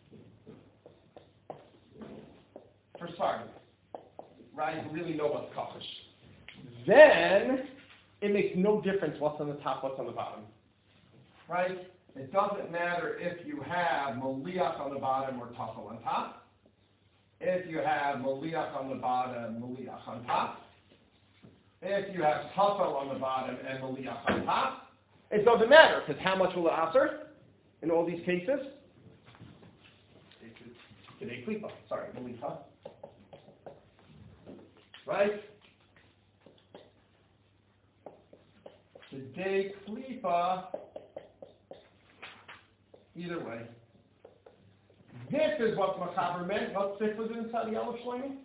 for sargon? Right? You really know what's kachosh. Then it makes no difference what's on the top, what's on the bottom. Right? It doesn't matter if you have moliach on the bottom or tafel on top. If you have moliach on the bottom, moliach on top. If you have tafel on the bottom and moliach on top. It doesn't matter, because how much will it answer in all these cases? Kedei Klipa. Sorry, Molicha. Right? Kedei Klipa. Either way. This is what Machaber meant. What sif was inside the Aleph Shlomi?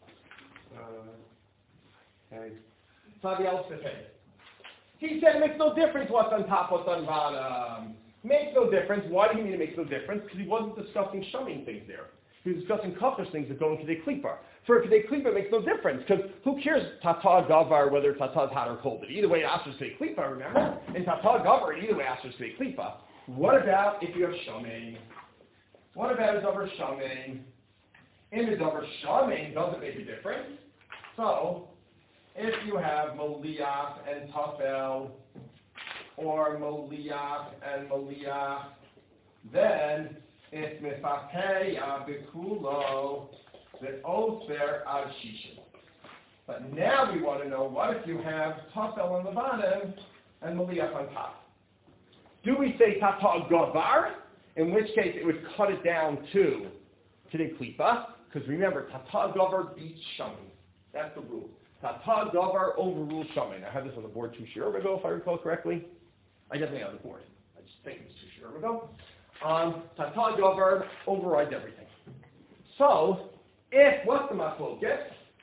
Okay. Inside the Aleph Sif. He said it makes no difference what's on top, what's on bottom. Makes no difference. Why do you mean it makes no difference? Because he wasn't discussing shuming things there. He was discussing kachosh things that go into Kedei Klipa. For Kedei Klipa, it makes no difference, because who cares Tata Gavar, whether Tata is hot or cold? But either way, it answers Kedei Klipa, remember? In Tata Gavar, either way, answers Kedei Klipa. What about if you have shuming? What about a davar shuming? In the davar shuming, does it make a difference? So, if you have Moliach and Tafel, or Moliach and Moliach, then it's Mefakeya Bikulo, the Oser Ad Shishin. But now we want to know, what if you have Tafel on the bottom and Moliach on top? Do we say Tata Gavar? In which case it would cut it down to Kedei Klipa, because remember, Tata Gavar beats Shamin. That's the rule. Tata Gavar overrules Shamin. I had this on the board 2 years ago, if I recall correctly. I definitely had the board. I just think it was 2 years ago. Tata Gavar overrides everything. So, what's the machloket?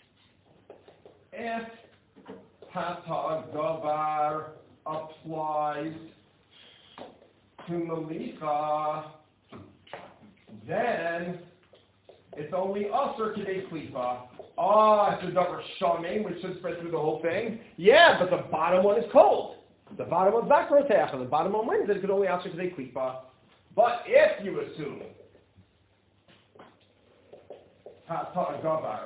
If Tata Gavar applies to Malicha, then it's only Asr Kedei Klipa. It's a davar shaming, which should spread through the whole thing. Yeah, but the bottom one is cold. The bottom one's not Roteach, and the bottom one wins. It could only answer Kedei Klipa. But if you assume Tata Gavar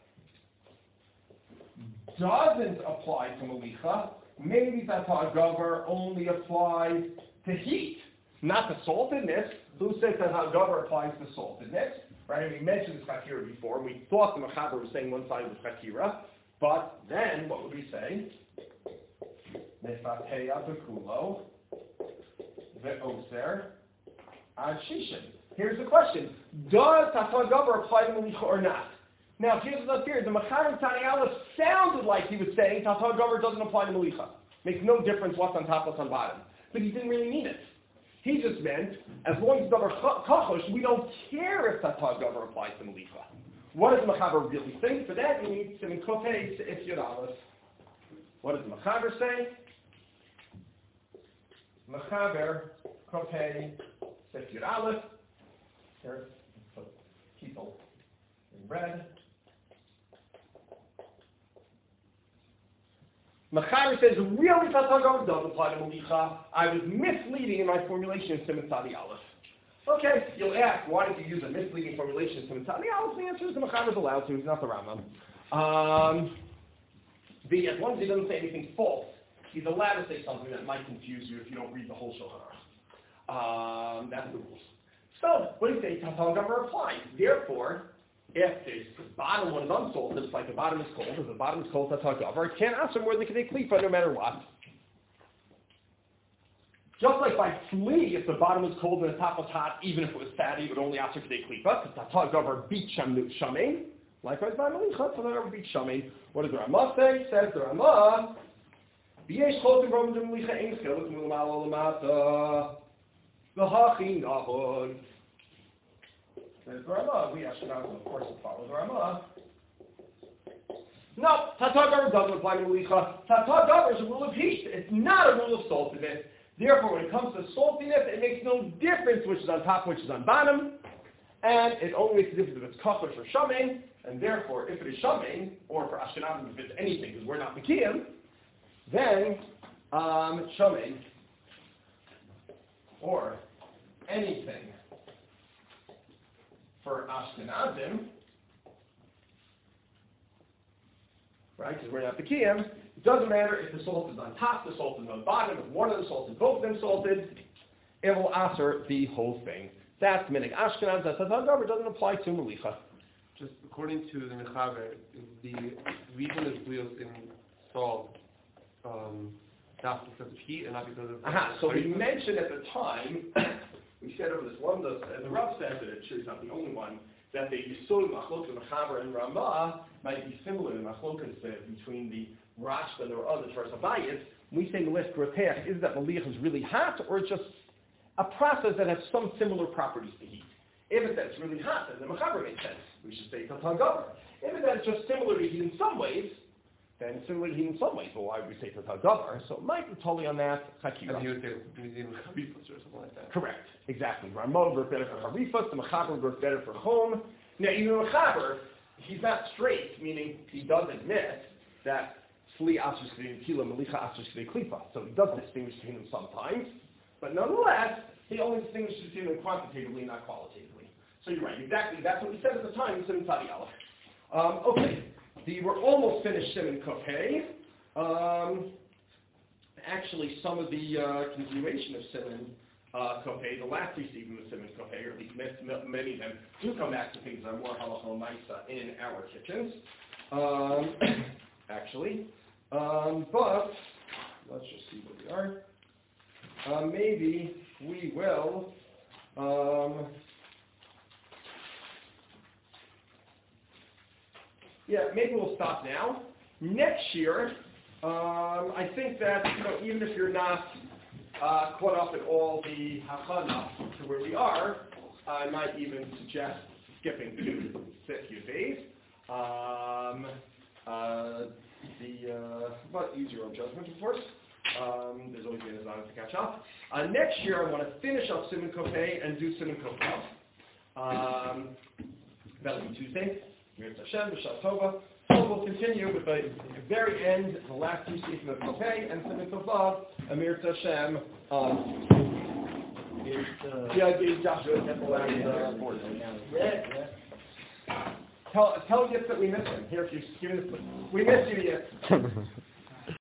doesn't apply to Malicha, maybe Tata Gavar only applies to heat, not to saltedness. Who says that Tata Gavar applies to saltedness? right? We mentioned this chakira before. We thought the Mechaber was saying one side of the chakira, but then what would we say? Mefateya bekulo ve'oser ad shishin. Here's the question: does Tata Gavar apply to Melicha or not? Now, here's the fear. The Mechaber Tani Aleph sounded like he was saying Tata Gavar doesn't apply to Melicha. Makes no difference what's on top, what's on bottom. But he didn't really mean it. He just meant, as long as Gavar Kachosh, we don't care if Tata Gavar applies to Melicha. What does the Mechaber really think? For that, you need Siman Kofei Seif Yud Aleph. What does the Mechaber say? Mechaber Kofei Seif Yud Aleph. Here, put people in red. Mechaber says, really, Tata Gavar does apply to Melicha. I was misleading in my formulation of Siman Tzadi Aleph. Okay, you'll ask, why did you use a misleading formulation of Siman Tzadi Aleph? The answer is the Mechaber is allowed to. He's not the Rambam. As long as he doesn't say anything false, he's allowed to say something that might confuse you if you don't read the whole Shulchan Aruch. That's the rules. So, what do you say? Tata Gavar applies. Therefore, if the bottom one is unsalted, it's like the bottom is cold. If the bottom is cold, Tata Gavar, it can't answer more than Kedei Klipa no matter what. Just like by flea, if the bottom was cold and the top was hot, even if it was fatty, it would only answer Kedei Klipa, because Tata Gavar beat Shamein. Likewise, by Melicha, Tata Gavar beat Shamein. What does the Ramah say? Says the Ramah, V'yesh chotim rom de Melicha ein chelik milmala lamata, v'hachi nahod. Says the Ramah, we Ashkenazim, of course, will follow the Ramah. No, Tata Gavar doesn't apply to Melicha. Tata Gavar is a rule of heat. It's not a rule of saltiness. Therefore, when it comes to saltiness, it makes no difference which is on top, which is on bottom. And it only makes a difference if it's kachosh or shamein. And therefore, if it is shamein, or for Ashkenazim, if it's anything, because we're not Mekiyim, then shamein, or anything for Ashkenazim, right, because we're not the Kiyam, it doesn't matter if the salt is on top, the salt is on bottom, if one of the salted, both of them salted, it will answer the whole thing. That's Minig Ashkenaz, that Tata Gavar doesn't apply to Melicha. Just according to the Mechaber, the reason is wheels in salt, not because of heat and not because of... So we mentioned at the time, we said over this one, and the Rav said that it's not the only one, that the Yisod, Machlokas, Mechaber, and Ramah might be similar to Machlokas between the Rashba and the other Torah Sabayis. When we say Melech Grotech, is that Melech is really hot, or just a process that has some similar properties to heat? If it's that it's really hot, then the Mechaber makes sense. We should say Tata Gavar. If it's that it's just similar to heat in some ways, then it's similar to heat in some ways. But why would we say Tata Gavar? So it might be totally on that Chakira. And he would say museum Harifas or something like that. Correct. Exactly. Ramah works better for Harifas, the Mechaber works better for home. Now, even the Mechaber, he's not straight, meaning he does admit that Sli Asher Sli Kila, Melicha Asher Sli Klipa. So he does distinguish between them sometimes, but nonetheless, he only distinguishes between them quantitatively, not qualitatively. So you're right, exactly. That's what we said at the time in Siman Tzadi Aleph. Okay, we're almost finished Siman Kofei. Actually, some of the continuation of Siman Kofei, the last three seasons of Siman Kofei, or at least many of them, do come back to things that are more halacha ma'isa in our kitchens. Actually, but let's just see where we are. Maybe we will. Maybe we'll stop now. Next year, I think that even if you're not caught up in all the hachana to where we are, I might even suggest skipping to Sif days. But use your own judgment, of course. There's always a design to catch up. Next year, I want to finish up Siman Kofei and do Siman Kofei. That'll be Tuesday. Mir Hashem, B'Shas Tova. So we'll continue with the very end, the last two seasons of Kofei and Siman Kofei. Amir Hashem. Tell Yitz that we miss him. Here, if you we miss you, Yitz.